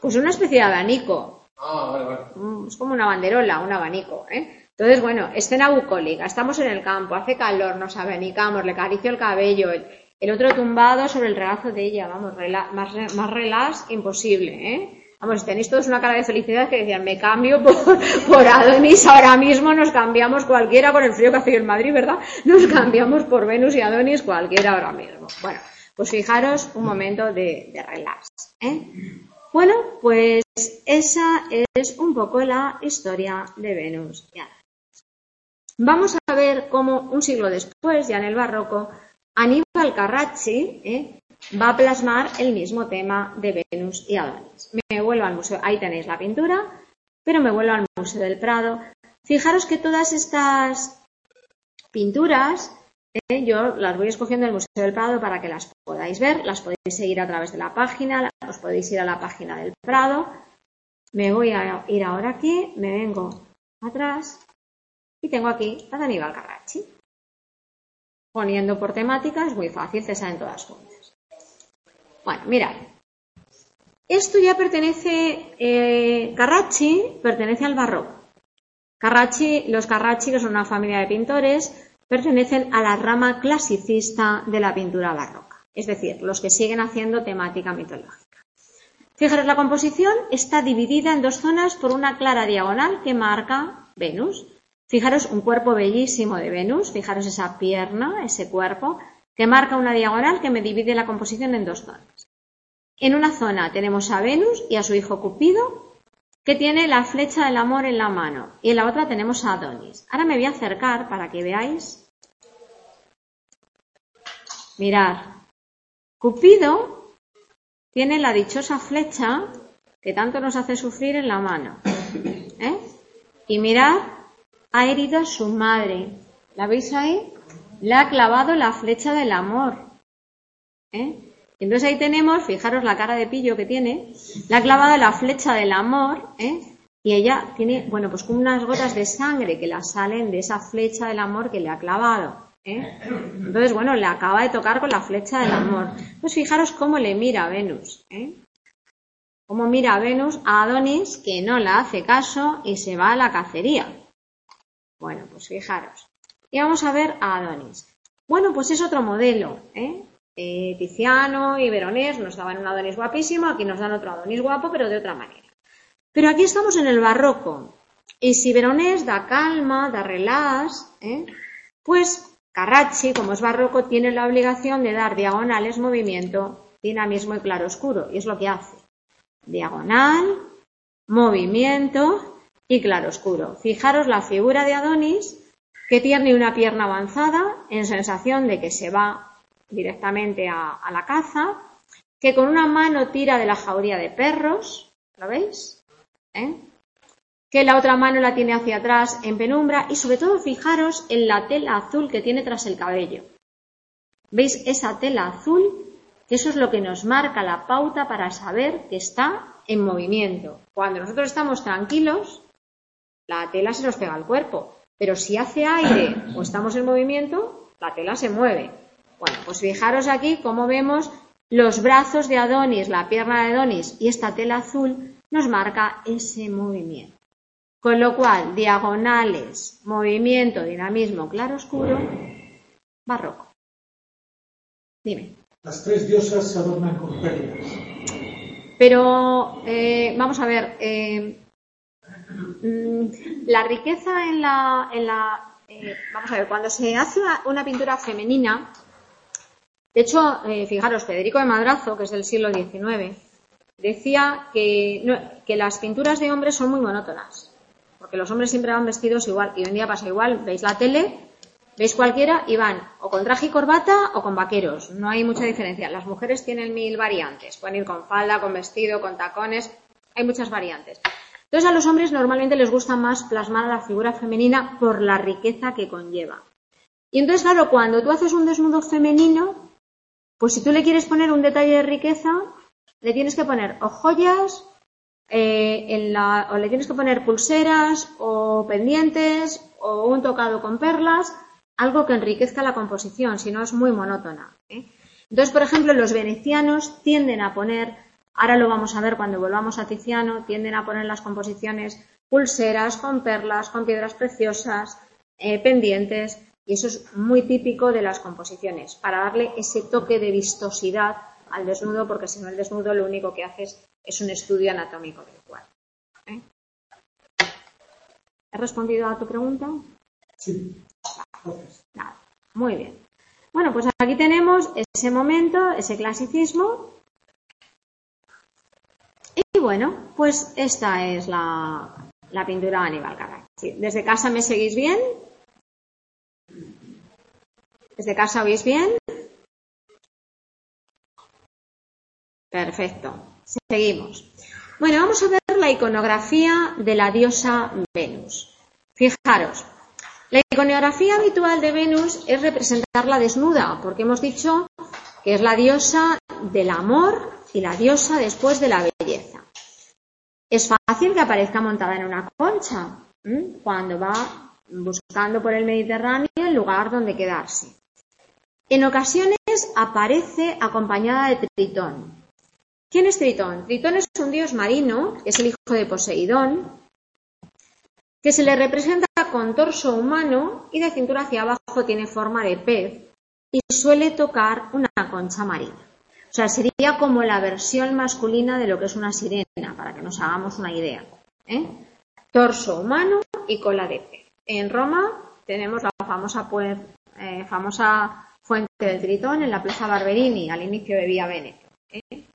Pues una especie de abanico. Ah, vale, vale. Es como una banderola, un abanico, ¿eh? Entonces, bueno, escena bucólica, estamos en el campo, hace calor, nos abanicamos, le acaricio el cabello, el, el otro tumbado sobre el regazo de ella, vamos, rela, más, más relax imposible, ¿eh? Vamos, tenéis todos una cara de felicidad que decían, me cambio por, por Adonis ahora mismo, nos cambiamos cualquiera con el frío que hace en Madrid, ¿verdad? Nos cambiamos por Venus y Adonis cualquiera ahora mismo. Bueno, pues fijaros un momento de, de relax, ¿eh? Bueno, pues esa es un poco la historia de Venus y Adonis. Vamos a ver cómo un siglo después, ya en el barroco, Aníbal Carracci ¿eh? va a plasmar el mismo tema de Venus y Adonis. Me vuelvo al museo, ahí tenéis la pintura, pero me vuelvo al Museo del Prado. Fijaros que todas estas pinturas, ¿eh? yo las voy escogiendo del Museo del Prado para que las podáis ver, las podéis seguir a través de la página, os podéis ir a la página del Prado. Me voy a ir ahora aquí, me vengo atrás. Y tengo aquí a Aníbal Carracci. Poniendo por temática es muy fácil, se salen todas juntas. Bueno, mirad. Esto ya pertenece, eh, Carracci pertenece al barroco. Carracci, los Carracci, que son una familia de pintores, pertenecen a la rama clasicista de la pintura barroca. Es decir, los que siguen haciendo temática mitológica. Fijaros, la composición está dividida en dos zonas por una clara diagonal que marca Venus. Fijaros un cuerpo bellísimo de Venus, fijaros esa pierna, ese cuerpo, que marca una diagonal que me divide la composición en dos zonas. En una zona tenemos a Venus y a su hijo Cupido, que tiene la flecha del amor en la mano, y en la otra tenemos a Adonis. Ahora me voy a acercar para que veáis. Mirad, Cupido tiene la dichosa flecha que tanto nos hace sufrir en la mano, ¿eh? Y mirad, ha herido a su madre. ¿La veis ahí? Le ha clavado la flecha del amor. ¿Eh? Entonces ahí tenemos, fijaros la cara de pillo que tiene, le ha clavado la flecha del amor, ¿eh? Y ella tiene, bueno, pues como unas gotas de sangre que la salen de esa flecha del amor que le ha clavado. ¿Eh? Entonces, bueno, le acaba de tocar con la flecha del amor. Pues fijaros cómo le mira a Venus. ¿Eh? Cómo mira a Venus a Adonis, que no la hace caso y se va a la cacería. Bueno, pues fijaros. Y vamos a ver a Adonis. Bueno, pues es otro modelo, ¿eh? Eh, Tiziano y Veronés nos daban un Adonis guapísimo, aquí nos dan otro Adonis guapo, pero de otra manera. Pero aquí estamos en el barroco. Y si Veronés da calma, da relax, ¿eh? Pues Carracci, como es barroco, tiene la obligación de dar diagonales, movimiento, dinamismo y claroscuro. Y es lo que hace. Diagonal, movimiento y claroscuro. Fijaros la figura de Adonis, que tiene una pierna avanzada, en sensación de que se va directamente a, a la caza, que con una mano tira de la jauría de perros, ¿lo veis? ¿Eh? Que la otra mano la tiene hacia atrás en penumbra y sobre todo fijaros en la tela azul que tiene tras el cabello. ¿Veis esa tela azul? Eso es lo que nos marca la pauta para saber que está en movimiento. Cuando nosotros estamos tranquilos, la tela se nos pega al cuerpo, pero si hace aire o estamos en movimiento, la tela se mueve. Bueno, pues fijaros aquí cómo vemos los brazos de Adonis, la pierna de Adonis y esta tela azul nos marca ese movimiento. Con lo cual, diagonales, movimiento, dinamismo, claroscuro, barroco. Dime. Las tres diosas se adornan con perlas. Pero, eh, vamos a ver, eh, la riqueza en la... En la eh, vamos a ver, cuando se hace una, una pintura femenina, de hecho, eh, fijaros, Federico de Madrazo, que es del siglo diecinueve, decía que, no, que las pinturas de hombres son muy monótonas, porque los hombres siempre van vestidos igual, y hoy en día pasa igual, veis la tele, veis cualquiera y van o con traje y corbata o con vaqueros, no hay mucha diferencia. Las mujeres tienen mil variantes, pueden ir con falda, con vestido, con tacones, hay muchas variantes. Entonces a los hombres normalmente les gusta más plasmar la figura femenina por la riqueza que conlleva. Y entonces, claro, cuando tú haces un desnudo femenino, pues si tú le quieres poner un detalle de riqueza, le tienes que poner o joyas, eh, en la, o le tienes que poner pulseras, o pendientes, o un tocado con perlas, algo que enriquezca la composición, si no es muy monótona, ¿eh? Entonces, por ejemplo, los venecianos tienden a poner Ahora lo vamos a ver cuando volvamos a Tiziano, tienden a poner las composiciones pulseras, con perlas, con piedras preciosas, eh, pendientes, y eso es muy típico de las composiciones, para darle ese toque de vistosidad al desnudo, porque si no el desnudo lo único que hace es, es un estudio anatómico del cuerpo. ¿eh? ¿He respondido a tu pregunta? Sí. Nada. Muy bien. Bueno, pues aquí tenemos ese momento, ese clasicismo. Y bueno, pues esta es la, la pintura de Aníbal Carracci. ¿Desde casa me seguís bien? ¿Desde casa oís bien? Perfecto. Seguimos. Bueno, vamos a ver la iconografía de la diosa Venus. Fijaros, la iconografía habitual de Venus es representarla desnuda, porque hemos dicho que es la diosa del amor y la diosa después de la belleza. Es fácil que aparezca montada en una concha, ¿m? cuando va buscando por el Mediterráneo el lugar donde quedarse. En ocasiones aparece acompañada de Tritón. ¿Quién es Tritón? Tritón es un dios marino, es el hijo de Poseidón, que se le representa con torso humano y de cintura hacia abajo tiene forma de pez y suele tocar una concha marina. O sea, sería como la versión masculina de lo que es una sirena, para que nos hagamos una idea. ¿eh? Torso humano y cola de pez. En Roma tenemos la famosa, pues, eh, famosa fuente del Tritón en la Plaza Barberini, al inicio de Vía Veneto, ¿eh?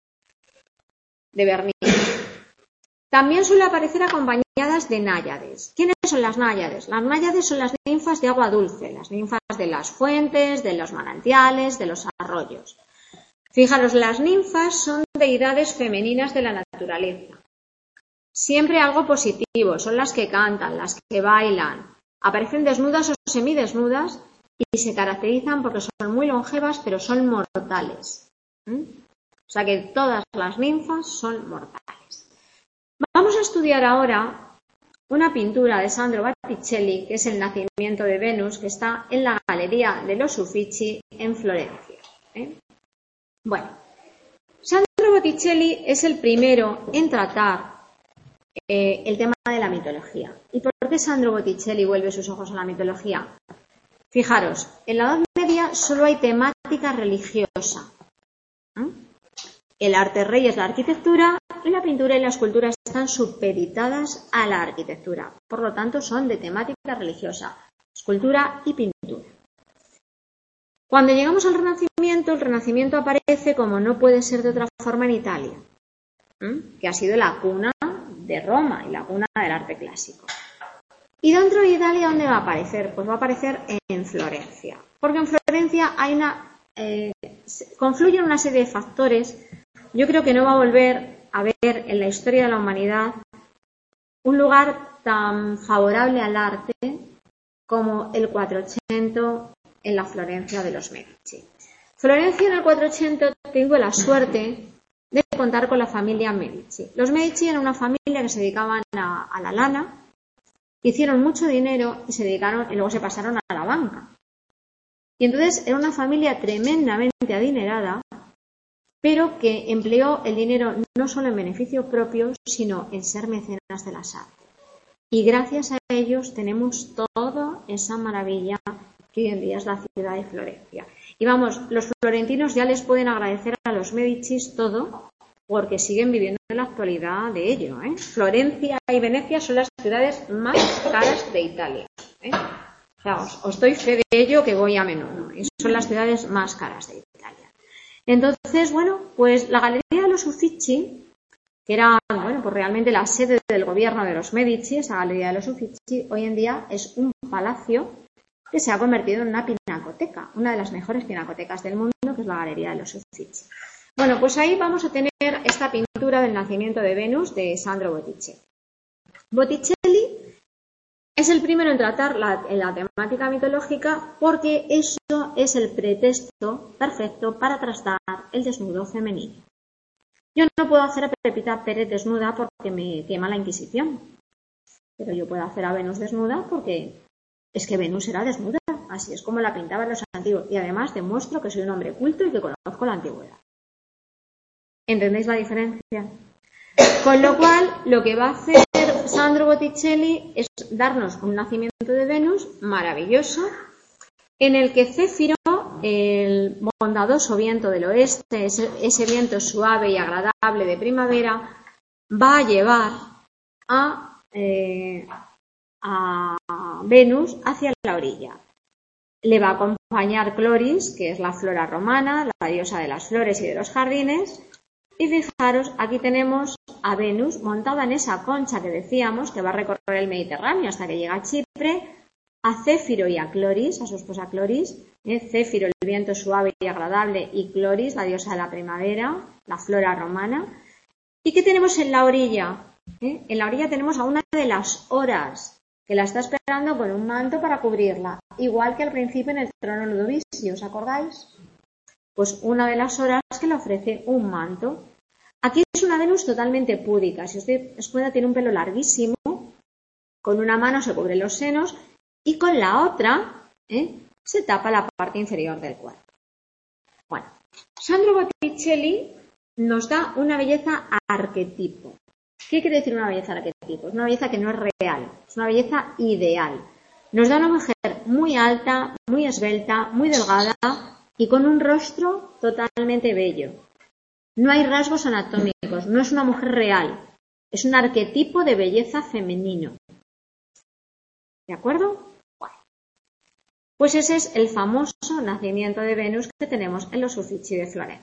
de Bernini. También suele aparecer acompañadas de náyades. ¿Quiénes son las náyades? Las náyades son las ninfas de agua dulce, las ninfas de las fuentes, de los manantiales, de los arroyos. Fijaros, las ninfas son deidades femeninas de la naturaleza. Siempre algo positivo, son las que cantan, las que bailan, aparecen desnudas o semidesnudas y se caracterizan porque son muy longevas, pero son mortales. ¿Mm? O sea que todas las ninfas son mortales. Vamos a estudiar ahora una pintura de Sandro Botticelli, que es el nacimiento de Venus, que está en la Galería de los Uffizi en Florencia. ¿eh? Bueno, Sandro Botticelli es el primero en tratar eh, el tema de la mitología. ¿Y por qué Sandro Botticelli vuelve sus ojos a la mitología? Fijaros, en la Edad Media solo hay temática religiosa. ¿eh? El arte rey es la arquitectura y la pintura y la escultura están supeditadas a la arquitectura. Por lo tanto, son de temática religiosa, escultura y pintura. Cuando llegamos al Renacimiento, el Renacimiento aparece como no puede ser de otra forma en Italia, ¿eh? que ha sido la cuna de Roma y la cuna del arte clásico. ¿Y dentro de Italia dónde va a aparecer? Pues va a aparecer en Florencia, porque en Florencia hay una, eh, confluyen una serie de factores. Yo creo que no va a volver a ver en la historia de la humanidad un lugar tan favorable al arte como el Quattrocento en la Florencia de los Medici. Florencia en el Quattrocento tuvo la suerte de contar con la familia Medici. Los Medici eran una familia que se dedicaban a, a la lana, hicieron mucho dinero y se dedicaron y luego se pasaron a la banca. Y entonces era una familia tremendamente adinerada, pero que empleó el dinero no solo en beneficio propio, sino en ser mecenas de las artes. Y gracias a ellos tenemos toda esa maravilla que hoy en día es la ciudad de Florencia. Y vamos, los florentinos ya les pueden agradecer a los Medicis todo, porque siguen viviendo en la actualidad de ello. ¿eh? Florencia y Venecia son las ciudades más caras de Italia. ¿eh? O sea, os, os doy fe de ello que voy a menudo. Y son las ciudades más caras de Italia. Entonces, bueno, pues la Galería de los Uffizi, que era, bueno, pues realmente la sede del gobierno de los Medici, esa Galería de los Uffizi, hoy en día es un palacio que se ha convertido en una pinacoteca, una de las mejores pinacotecas del mundo, que es la Galería de los Uffizi. Bueno, pues ahí vamos a tener esta pintura del nacimiento de Venus de Sandro Botticelli. Botticelli es el primero en tratar la, en la temática mitológica porque eso es el pretexto perfecto para tratar el desnudo femenino. Yo no puedo hacer a Pepita Pérez desnuda porque me quema la Inquisición, pero yo puedo hacer a Venus desnuda porque es que Venus era desnuda, así es como la pintaban los antiguos, y además demuestro que soy un hombre culto y que conozco la antigüedad. ¿Entendéis la diferencia? Con lo cual, lo que va a hacer Sandro Botticelli es darnos un nacimiento de Venus maravilloso, en el que Céfiro, el bondadoso viento del oeste, ese, ese viento suave y agradable de primavera, va a llevar a, eh, a Venus hacia la orilla. Le va a acompañar Cloris, que es la flora romana, la diosa de las flores y de los jardines. Y fijaros, aquí tenemos a Venus montada en esa concha que decíamos que va a recorrer el Mediterráneo hasta que llega a Chipre, a Céfiro y a Cloris, a su esposa Cloris, ¿eh? Céfiro, el viento suave y agradable, y Cloris, la diosa de la primavera, la flora romana. ¿Y qué tenemos en la orilla? ¿Eh? En la orilla tenemos a una de las horas, que la está esperando con un manto para cubrirla, igual que al principio en el trono Ludovisi, ¿os acordáis? Pues una de las horas que le ofrece un manto. Aquí es una Venus totalmente púdica, si os dais cuenta tiene un pelo larguísimo, con una mano se cubre los senos y con la otra ¿eh? se tapa la parte inferior del cuerpo. Bueno, Sandro Botticelli nos da una belleza arquetipo. ¿Qué quiere decir una belleza arquetipo? Es una belleza que no es real, es una belleza ideal. Nos da una mujer muy alta, muy esbelta, muy delgada y con un rostro totalmente bello. No hay rasgos anatómicos, no es una mujer real, es un arquetipo de belleza femenino. ¿De acuerdo? Bueno, pues ese es el famoso nacimiento de Venus que tenemos en los Uffizi de Florencia.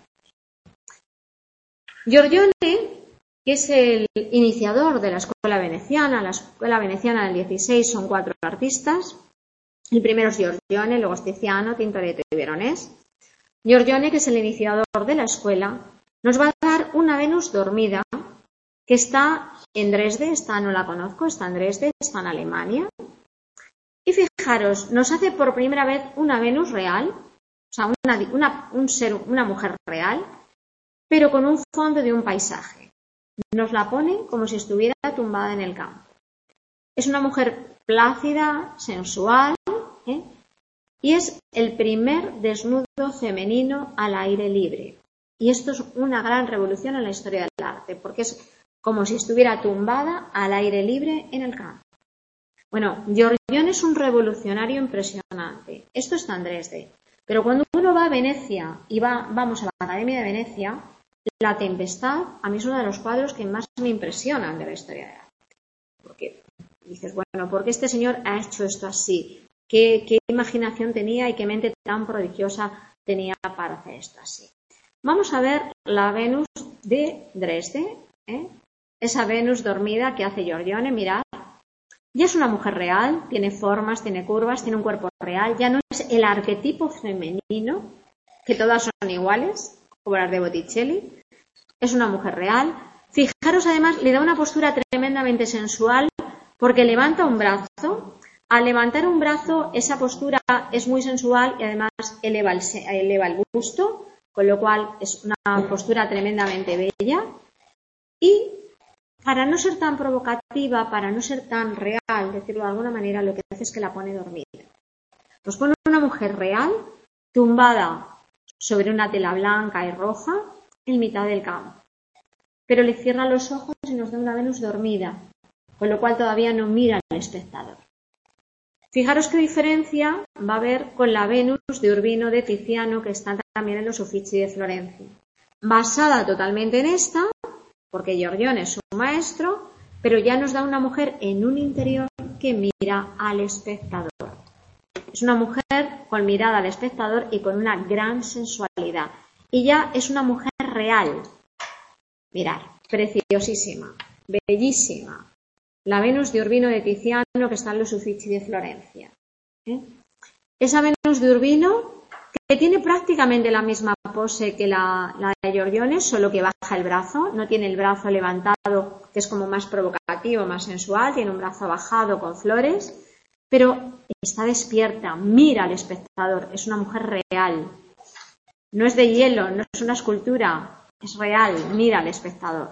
Giorgione, que es el iniciador de la escuela veneciana, la escuela veneciana del dieciséis son cuatro artistas. El primero es Giorgione, luego es Tiziano, Tintoretto y Veronés. Giorgione, que es el iniciador de la escuela, nos va a dar una Venus dormida que está en Dresde, esta no la conozco, está en Dresde, está en Alemania. Y fijaros, nos hace por primera vez una Venus real, o sea, una, una, un ser, una mujer real, pero con un fondo de un paisaje. Nos la pone como si estuviera tumbada en el campo. Es una mujer plácida, sensual, ¿eh? Y es el primer desnudo femenino al aire libre. Y esto es una gran revolución en la historia del arte, porque es como si estuviera tumbada al aire libre en el campo. Bueno, Giorgione es un revolucionario impresionante. Esto está en Dresde. Pero cuando uno va a Venecia y va, vamos a la Academia de Venecia, La Tempestad a mí es uno de los cuadros que más me impresionan de la historia del arte. Porque dices, bueno, ¿por qué este señor ha hecho esto así? ¿Qué, qué imaginación tenía y qué mente tan prodigiosa tenía para hacer esto así? Vamos a ver la Venus de Dresde, ¿eh? Esa Venus dormida que hace Giorgione, mirad. Ya es una mujer real, tiene formas, tiene curvas, tiene un cuerpo real, ya no es el arquetipo femenino, que todas son iguales, como las de Botticelli. Es una mujer real. Fijaros, además, le da una postura tremendamente sensual porque levanta un brazo. Al levantar un brazo, esa postura es muy sensual y además eleva el, eleva el busto, con lo cual es una postura tremendamente bella. Y para no ser tan provocativa, para no ser tan real, decirlo de alguna manera, lo que hace es que la pone dormida. Nos pone una mujer real, tumbada sobre una tela blanca y roja, en mitad del campo. Pero le cierra los ojos y nos da una Venus dormida, con lo cual todavía no mira al espectador. Fijaros qué diferencia va a haber con la Venus de Urbino de Tiziano, que está también en los Uffizi de Florencia. Basada totalmente en esta, porque Giorgione es su maestro, pero ya nos da una mujer en un interior que mira al espectador. Es una mujer con mirada al espectador y con una gran sensualidad. Y ya es una mujer real. Mirad, preciosísima, bellísima. La Venus de Urbino de Tiziano que está en los Uffizi de Florencia. ¿Eh? Esa Venus de Urbino que tiene prácticamente la misma pose que la, la de Giorgione, solo que baja el brazo, no tiene el brazo levantado, que es como más provocativo, más sensual, tiene un brazo bajado con flores, pero está despierta, mira al espectador, es una mujer real. No es de hielo, no es una escultura, es real, mira al espectador.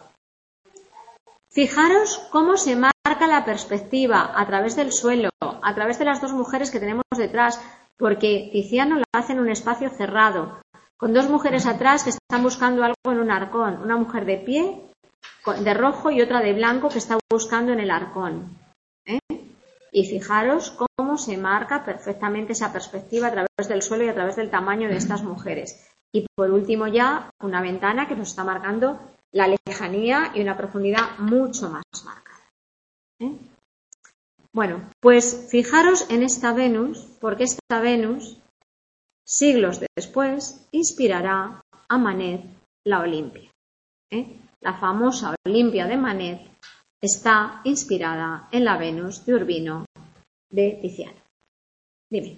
Fijaros cómo se marca la perspectiva a través del suelo, a través de las dos mujeres que tenemos detrás, porque Tiziano la hace en un espacio cerrado. con dos mujeres atrás que están buscando algo en un arcón, una mujer de pie, de rojo, y otra de blanco que está buscando en el arcón. ¿Eh? Y fijaros cómo se marca perfectamente esa perspectiva a través del suelo y a través del tamaño de estas mujeres. Y por último ya una ventana que nos está marcando la lejanía y una profundidad mucho más marcada. ¿Eh? Bueno, pues fijaros en esta Venus, porque esta Venus, siglos después, inspirará a Manet la Olimpia. ¿Eh? La famosa Olimpia de Manet está inspirada en la Venus de Urbino de Tiziano. Dime.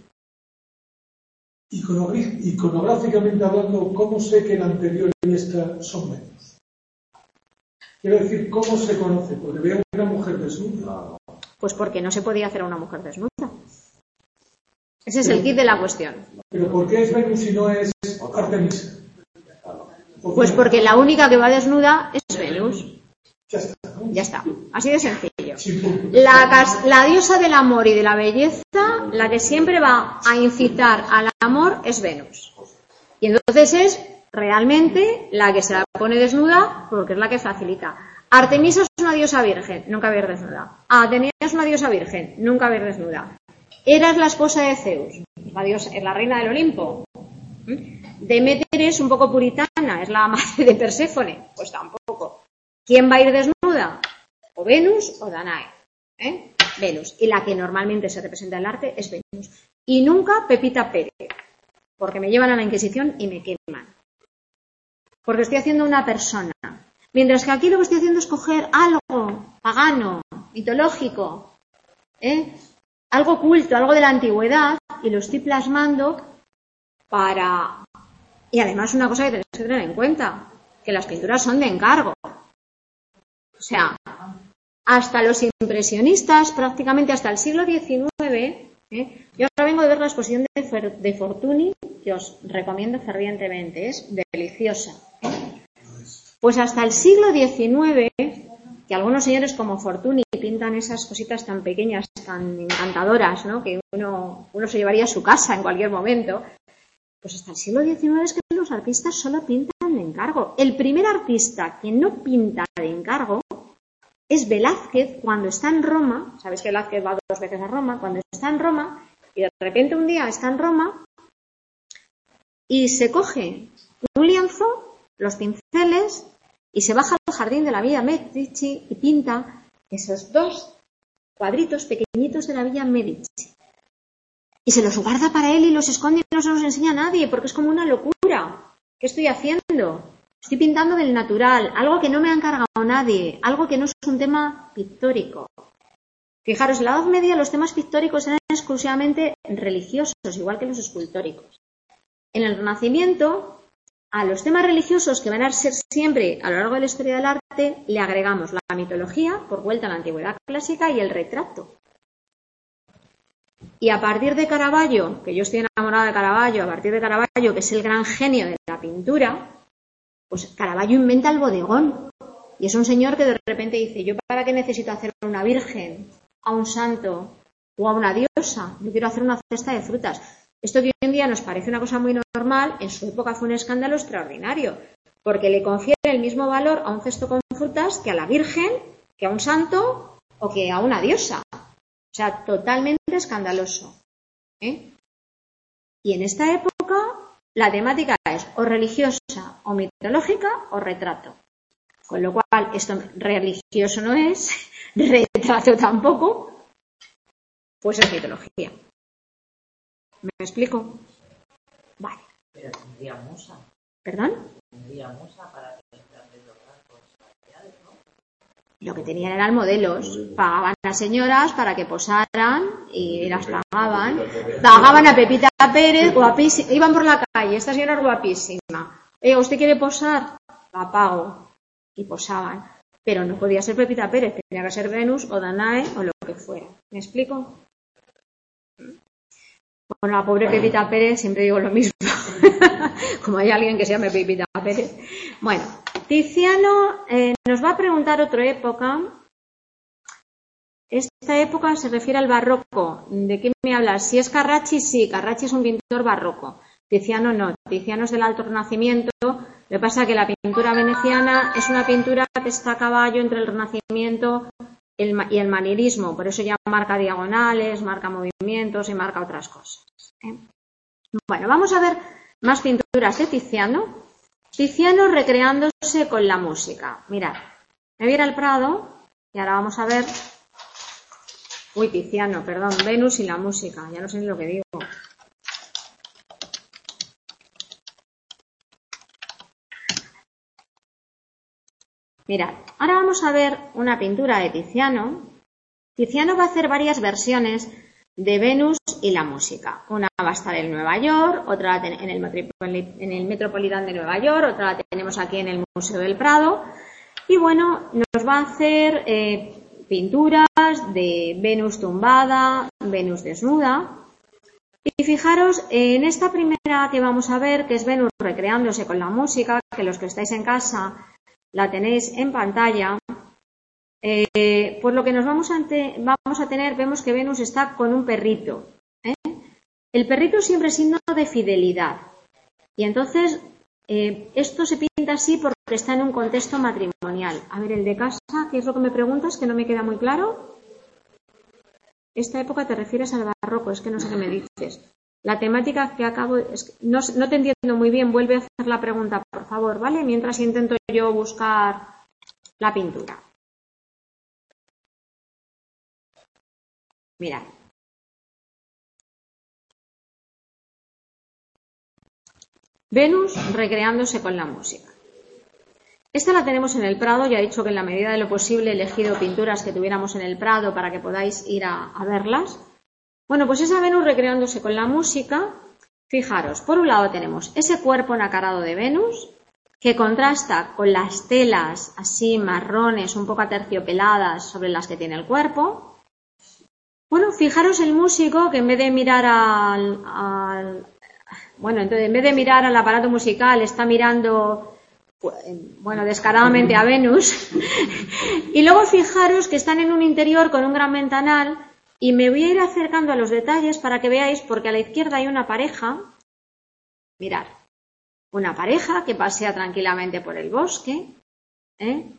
Iconográficamente hablando, ¿cómo sé que la anterior y esta son Venus? Quiero decir, ¿cómo se conoce? Porque veo una mujer desnuda. Pues porque no se podía hacer a una mujer desnuda. Ese es el kit de la cuestión. ¿Pero por qué es Venus y no es Artemisa? Pues porque la única que va desnuda es Venus. Ya está, ¿no? Ya está, así de sencillo. La, la diosa del amor y de la belleza, la que siempre va a incitar al amor, es Venus. Y entonces es realmente la que se la pone desnuda porque es la que facilita. Artemisa es una diosa virgen, nunca ver desnuda. Atenea es una diosa virgen, nunca ver desnuda. Hera es la esposa de Zeus, la diosa, es la reina del Olimpo. Deméter es un poco puritana, es la madre de Perséfone, pues tampoco. ¿Quién va a ir desnuda? O Venus o Danae. ¿Eh? Venus. Y la que normalmente se representa en el arte es Venus. Y nunca Pepita Pérez, porque me llevan a la Inquisición y me queman. Porque estoy haciendo una persona. Mientras que aquí lo que estoy haciendo es coger algo pagano, mitológico, ¿eh? Algo oculto, algo de la antigüedad, y lo estoy plasmando para... Y además una cosa que tenéis que tener en cuenta, que las pinturas son de encargo. O sea, hasta los impresionistas, prácticamente hasta el siglo diecinueve, ¿eh? Yo ahora vengo de ver la exposición de, Fer, de Fortuny, que os recomiendo fervientemente, es deliciosa. ¿eh? Pues hasta el siglo diecinueve, que algunos señores como Fortuny pintan esas cositas tan pequeñas, tan encantadoras, ¿no? Que uno, uno se llevaría a su casa en cualquier momento, pues hasta el siglo diecinueve es que los artistas solo pintan de encargo. El primer artista que no pinta de encargo es Velázquez cuando está en Roma. Sabéis que Velázquez va dos veces a Roma. Cuando está en Roma y de repente un día está en Roma y se coge un lienzo, los pinceles, y se baja al jardín de la Villa Medici y pinta esos dos cuadritos pequeñitos de la Villa Medici. Y se los guarda para él y los esconde y no se los enseña a nadie, porque es como una locura. ¿Qué estoy haciendo? Estoy pintando del natural, algo que no me ha encargado nadie, algo que no es un tema pictórico. Fijaros, en la Edad Media los temas pictóricos eran exclusivamente religiosos, igual que los escultóricos. En el Renacimiento, a los temas religiosos que van a ser siempre a lo largo de la historia del arte, le agregamos la mitología, por vuelta a la antigüedad clásica, y el retrato. Y a partir de Caravaggio, que yo estoy enamorada de Caravaggio, a partir de Caravaggio, que es el gran genio de la pintura, pues Caravaggio inventa el bodegón. Y es un señor que de repente dice, ¿yo para qué necesito hacer a una virgen, a un santo o a una diosa? Yo quiero hacer una cesta de frutas. Esto que hoy en día nos parece una cosa muy normal, en su época fue un escándalo extraordinario, porque le confiere el mismo valor a un cesto con frutas que a la virgen, que a un santo o que a una diosa. O sea, totalmente escandaloso. ¿eh? Y en esta época la temática es o religiosa, o mitológica, o retrato. Con lo cual, esto religioso no es, retrato tampoco, pues es mitología. ¿Me explico? Vale. Pero tendría musa. ¿Perdón? Tendría musa para pintar de los rasgos faciales, ¿no? Lo que tenían eran modelos. Pagaban a señoras para que posaran y las pagaban. Pagaban a Pepita Pérez, guapísima. Iban por la calle, esta señora es guapísima. Eh, ¿usted quiere posar? La pago. Y posaban. Pero no podía ser Pepita Pérez, tenía que ser Venus o Danae o lo que fuera. ¿Me explico? Con la pobre Pepita Pérez siempre digo lo mismo. Como hay alguien que se llame Pepita Pérez. Bueno, Tiziano eh, nos va a preguntar otra época. Esta época se refiere al barroco. ¿De qué me hablas? Si es Carracci, sí, Carracci es un pintor barroco. Tiziano no, Tiziano es del Alto Renacimiento. Lo que pasa es que la pintura veneciana es una pintura que está a caballo entre el Renacimiento y el manierismo, por eso ya marca diagonales, marca movimientos y marca otras cosas. ¿eh? Bueno, vamos a ver más pinturas de Tiziano. Tiziano recreándose con la música. Mirad, me voy a ir al Prado y ahora vamos a ver... Uy, Tiziano, perdón, Venus y la música, ya no sé ni lo que digo. Mirad, ahora vamos a ver una pintura de Tiziano. Tiziano va a hacer varias versiones de Venus y la música. Una va a estar en Nueva York, otra en el, en el Metropolitan de Nueva York, otra la tenemos aquí en el Museo del Prado. Y bueno, nos va a hacer eh, pinturas de Venus tumbada, Venus desnuda. Y fijaros, en esta primera que vamos a ver, que es Venus recreándose con la música, que los que estáis en casa la tenéis en pantalla, eh, pues lo que nos vamos a, vamos a tener, vemos que Venus está con un perrito. ¿eh? El perrito siempre es signo de fidelidad. Y entonces, eh, esto se pinta así porque está en un contexto matrimonial. A ver, el de casa, ¿qué es lo que me preguntas? Que no me queda muy claro. Esta época te refieres al barroco, es que no sé qué me dices. La temática que acabo, es que no, no te entiendo muy bien, vuelve a hacer la pregunta, por favor, ¿vale? Mientras intento yo buscar la pintura. Mirad. Venus recreándose con la música. Esta la tenemos en el Prado, ya he dicho que en la medida de lo posible he elegido pinturas que tuviéramos en el Prado para que podáis ir a, a verlas. Bueno, pues esa Venus recreándose con la música, fijaros, por un lado tenemos ese cuerpo nacarado de Venus, que contrasta con las telas así marrones, un poco aterciopeladas sobre las que tiene el cuerpo. Bueno, fijaros el músico que en vez de mirar al, al bueno, entonces en vez de mirar al aparato musical está mirando, bueno, descaradamente a Venus. Y luego fijaros que están en un interior con un gran ventanal. Y me voy a ir acercando a los detalles para que veáis, porque a la izquierda hay una pareja, mirad, una pareja que pasea tranquilamente por el bosque, ¿eh?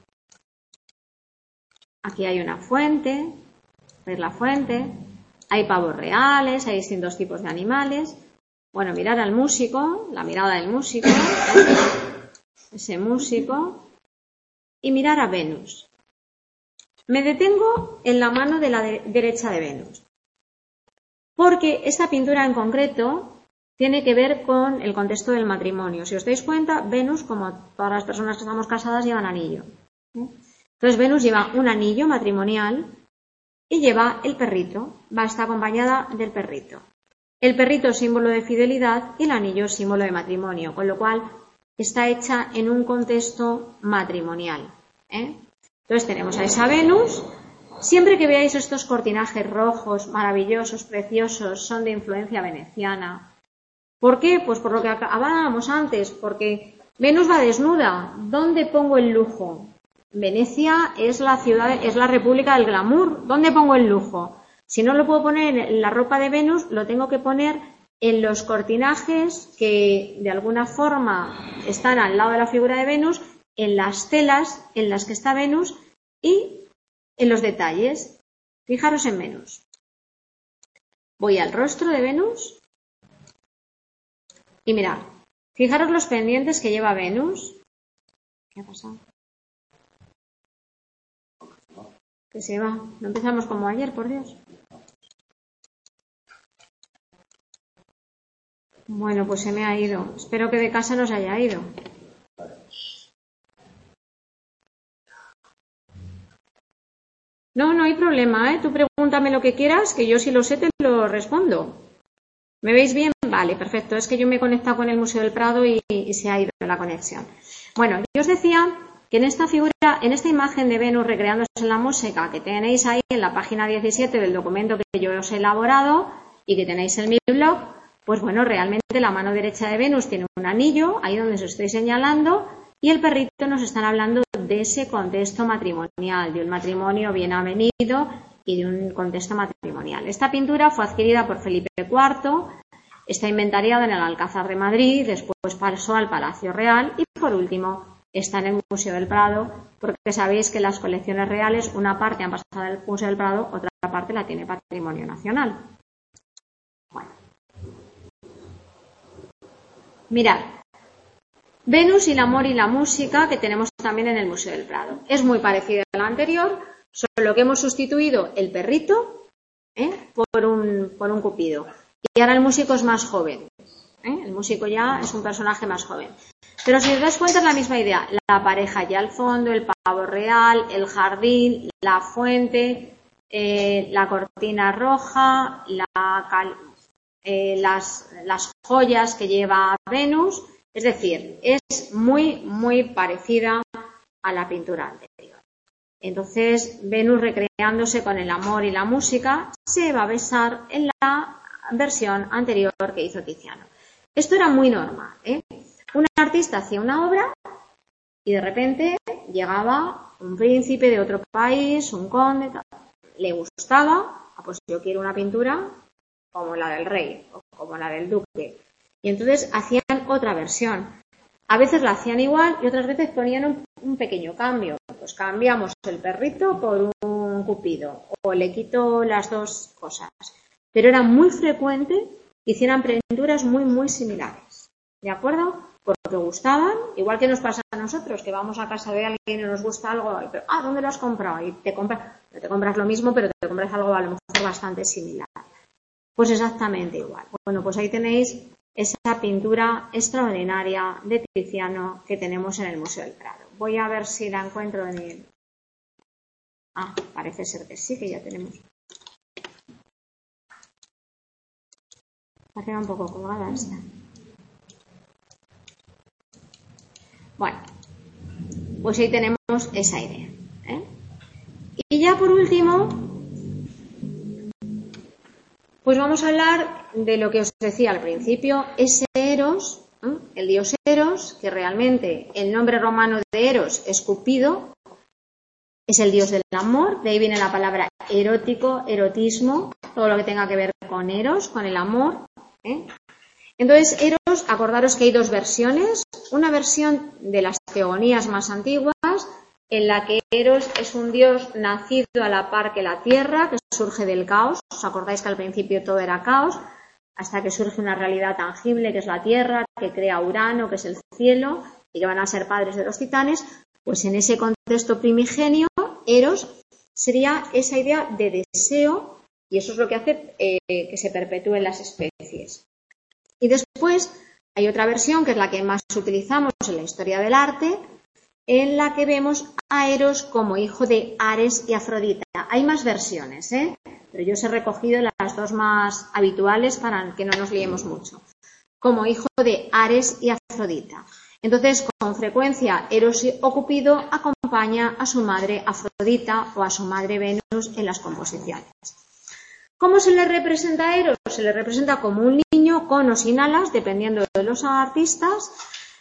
Aquí hay una fuente, ¿veis la fuente? Hay pavos reales, hay distintos tipos de animales. Bueno, mirad al músico, la mirada del músico, ¿eh? Ese músico, y mirar a Venus. Me detengo en la mano de la de- derecha de Venus, porque esta pintura en concreto tiene que ver con el contexto del matrimonio. Si os dais cuenta, Venus, como todas las personas que estamos casadas, llevan anillo. ¿eh? Entonces Venus lleva un anillo matrimonial y lleva el perrito, va a estar acompañada del perrito. El perrito es símbolo de fidelidad y el anillo es símbolo de matrimonio, con lo cual está hecha en un contexto matrimonial. ¿eh? Entonces tenemos a esa Venus. Siempre que veáis estos cortinajes rojos, maravillosos, preciosos, son de influencia veneciana. ¿Por qué? Pues por lo que hablábamos antes, porque Venus va desnuda. ¿Dónde pongo el lujo? Venecia es la ciudad, es la república del glamour. ¿Dónde pongo el lujo? Si no lo puedo poner en la ropa de Venus, lo tengo que poner en los cortinajes que de alguna forma están al lado de la figura de Venus, en las telas en las que está Venus y en los detalles. Fijaros en Venus. Voy al rostro de Venus y mirad, fijaros los pendientes que lleva Venus. ¿Qué ha pasado? Que se va. No empezamos como ayer, por Dios. Bueno, pues se me ha ido. Espero que de casa no se haya ido. No, no hay problema, ¿eh? Tú pregúntame lo que quieras, que yo si lo sé te lo respondo. ¿Me veis bien? Vale, perfecto. Es que yo me he conectado con el Museo del Prado y, y se ha ido la conexión. Bueno, yo os decía que en esta figura, en esta imagen de Venus recreándose en la música que tenéis ahí en la página diecisiete del documento que yo os he elaborado y que tenéis en mi blog, pues bueno, realmente la mano derecha de Venus tiene un anillo, ahí donde os estoy señalando, y el perrito nos están hablando de ese contexto matrimonial, de un matrimonio bien avenido y de un contexto matrimonial. Esta pintura fue adquirida por Felipe cuarto Está inventariada en el Alcázar de Madrid, después pasó al Palacio Real y por último está en el Museo del Prado, porque sabéis que las colecciones reales, una parte han pasado al Museo del Prado, otra parte la tiene Patrimonio Nacional. Bueno. Mirad, Venus y el amor y la música que tenemos también en el Museo del Prado. Es muy parecido a la anterior, solo que hemos sustituido el perrito ¿eh? por, un, por un cupido. Y ahora el músico es más joven. ¿eh? El músico ya es un personaje más joven. Pero si os dais cuenta es la misma idea. La pareja ya al fondo, el pavo real, el jardín, la fuente, eh, la cortina roja, la, eh, las, las joyas que lleva Venus. Es decir, es muy, muy parecida a la pintura anterior. Entonces, Venus recreándose con el amor y la música se va a besar en la versión anterior que hizo Tiziano. Esto era muy normal, ¿eh? Un artista hacía una obra y de repente llegaba un príncipe de otro país, un conde, le gustaba, ah, pues yo quiero una pintura como la del rey o como la del duque. Y entonces hacían otra versión. A veces la hacían igual y otras veces ponían un, un pequeño cambio. Pues cambiamos el perrito por un cupido o le quito las dos cosas. Pero era muy frecuente que hicieran pinturas muy, muy similares. ¿De acuerdo? Porque gustaban, igual que nos pasa a nosotros, que vamos a casa de alguien y nos gusta algo, pero, ah, ¿dónde lo has comprado? Y te compras, no te compras lo mismo, pero te compras algo a lo mejor bastante similar. Pues exactamente igual. Bueno, pues ahí tenéis esa pintura extraordinaria de Tiziano que tenemos en el Museo del Prado. Voy a ver si la encuentro en el... Ah, parece ser que sí, que ya tenemos. Ha quedado un poco colgada esta. Bueno, pues ahí tenemos esa idea. ¿eh? Y ya por último, pues vamos a hablar de lo que os decía al principio, ese Eros, ¿eh? el dios Eros, que realmente el nombre romano de Eros es Cupido, es el dios del amor, de ahí viene la palabra erótico, erotismo, todo lo que tenga que ver con Eros, con el amor. ¿eh? Entonces, Eros, acordaros que hay dos versiones, una versión de las teogonías más antiguas, en la que Eros es un dios nacido a la par que la tierra, que surge del caos. ¿Os acordáis que al principio todo era caos? Hasta que surge una realidad tangible, que es la tierra, que crea Urano, que es el cielo, y que van a ser padres de los titanes. Pues en ese contexto primigenio, Eros sería esa idea de deseo, y eso es lo que hace eh, que se perpetúen las especies. Y después hay otra versión, que es la que más utilizamos en la historia del arte, en la que vemos a Eros como hijo de Ares y Afrodita. Hay más versiones, ¿eh? pero yo os he recogido las dos más habituales para que no nos liemos mucho. Como hijo de Ares y Afrodita. Entonces, con frecuencia, Eros o Cupido acompaña a su madre Afrodita o a su madre Venus en las composiciones. ¿Cómo se le representa a Eros? Se le representa como un niño con o sin alas, dependiendo de los artistas,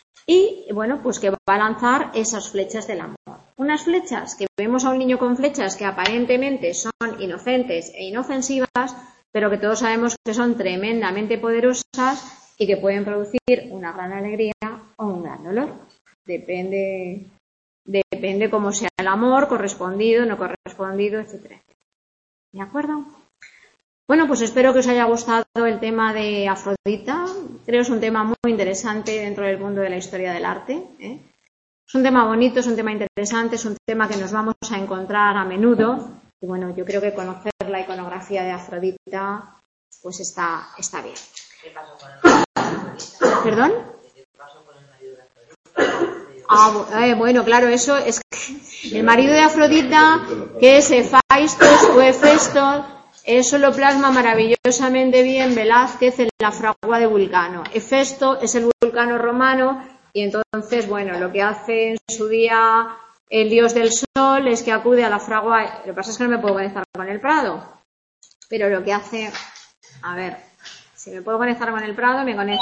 y bueno, pues que va a lanzar esas flechas del amor. Unas flechas que vemos a un niño con flechas que aparentemente son inocentes e inofensivas, pero que todos sabemos que son tremendamente poderosas y que pueden producir una gran alegría o un gran dolor. Depende, depende cómo sea el amor, correspondido, no correspondido, etcétera. ¿De acuerdo? Bueno, pues espero que os haya gustado el tema de Afrodita. Creo que es un tema muy interesante dentro del mundo de la historia del arte. ¿eh? Es un tema bonito, es un tema interesante, es un tema que nos vamos a encontrar a menudo. Y bueno, yo creo que conocer la iconografía de Afrodita pues está, está bien. ¿Qué pasó con el marido de Afrodita? ¿Perdón? ¿Qué pasó con el marido de Afrodita? Ah, eh, bueno, claro, eso es que el marido de Afrodita, que es Hefaistos o Hefesto, eso lo plasma maravillosamente bien Velázquez en la fragua de Vulcano. Hefesto es el Vulcano romano y entonces, bueno, lo que hace en su día el dios del sol es que acude a la fragua. Lo que pasa es que no me puedo conectar con el Prado, pero lo que hace, a ver, si me puedo conectar con el Prado, me conecto.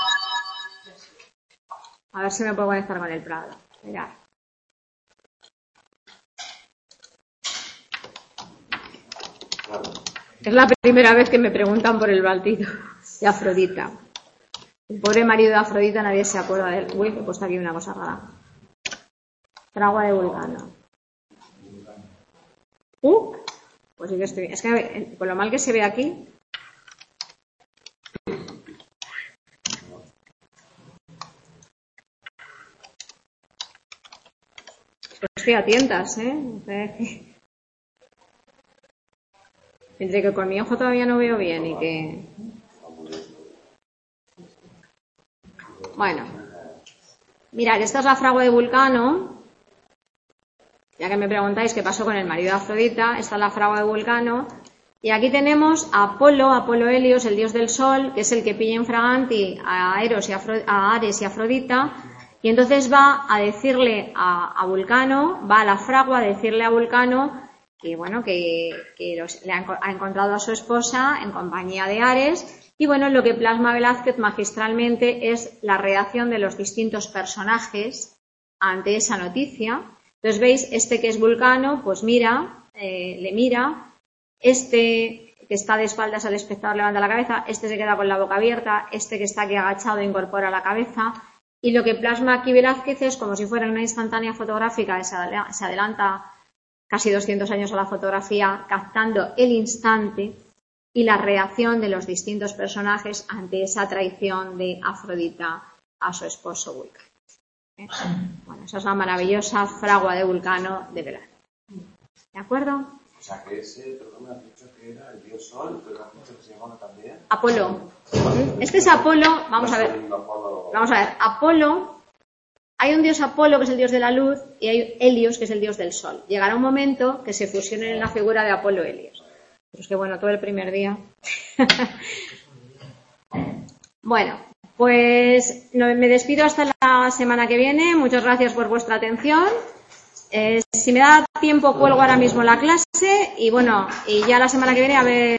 A ver si me puedo conectar con el Prado. Mirad. Es la primera vez que me preguntan por el báltico de Afrodita. El pobre marido de Afrodita, nadie se acuerda de él. Uy, he puesto aquí una cosa rara. Fragua de Vulcano. Uh, pues sí que estoy. Es que con lo mal que se ve aquí. Pues estoy a tientas, ¿eh? Entre que con mi ojo todavía no veo bien y que... Bueno. Mirad, esta es la fragua de Vulcano. Ya que me preguntáis qué pasó con el marido de Afrodita, esta es la fragua de Vulcano. Y aquí tenemos a Apolo, Apolo Helios, el dios del sol, que es el que pilla infraganti a, Eros y Afro, a Ares y Afrodita. Y entonces va a decirle a, a Vulcano, va a la fragua a decirle a Vulcano que bueno, que, que los, le ha, ha encontrado a su esposa en compañía de Ares, y bueno, lo que plasma Velázquez magistralmente es la reacción de los distintos personajes ante esa noticia. Entonces veis, este que es Vulcano, pues mira, eh, le mira, este que está de espaldas al espectador levanta la cabeza, este se queda con la boca abierta, este que está aquí agachado incorpora la cabeza, y lo que plasma aquí Velázquez es como si fuera una instantánea fotográfica, se adelanta casi doscientos años a la fotografía, captando el instante y la reacción de los distintos personajes ante esa traición de Afrodita a su esposo Vulcano. ¿Eh? Bueno, esa es la maravillosa fragua de Vulcano de Velázquez. ¿De acuerdo? O sea, que ese, perdón, me has dicho que era el dios Sol, pero has dicho que se llamaba también Apolo. Este es Apolo, vamos a ver. Vamos a ver, Apolo. Hay un dios Apolo, que es el dios de la luz, y hay Helios, que es el dios del sol. Llegará un momento que se fusionen en la figura de Apolo Helios. Pero es que bueno, todo el primer día. Bueno, pues me despido hasta la semana que viene. Muchas gracias por vuestra atención. Eh, si me da tiempo, cuelgo ahora mismo la clase y bueno, y ya la semana que viene a ver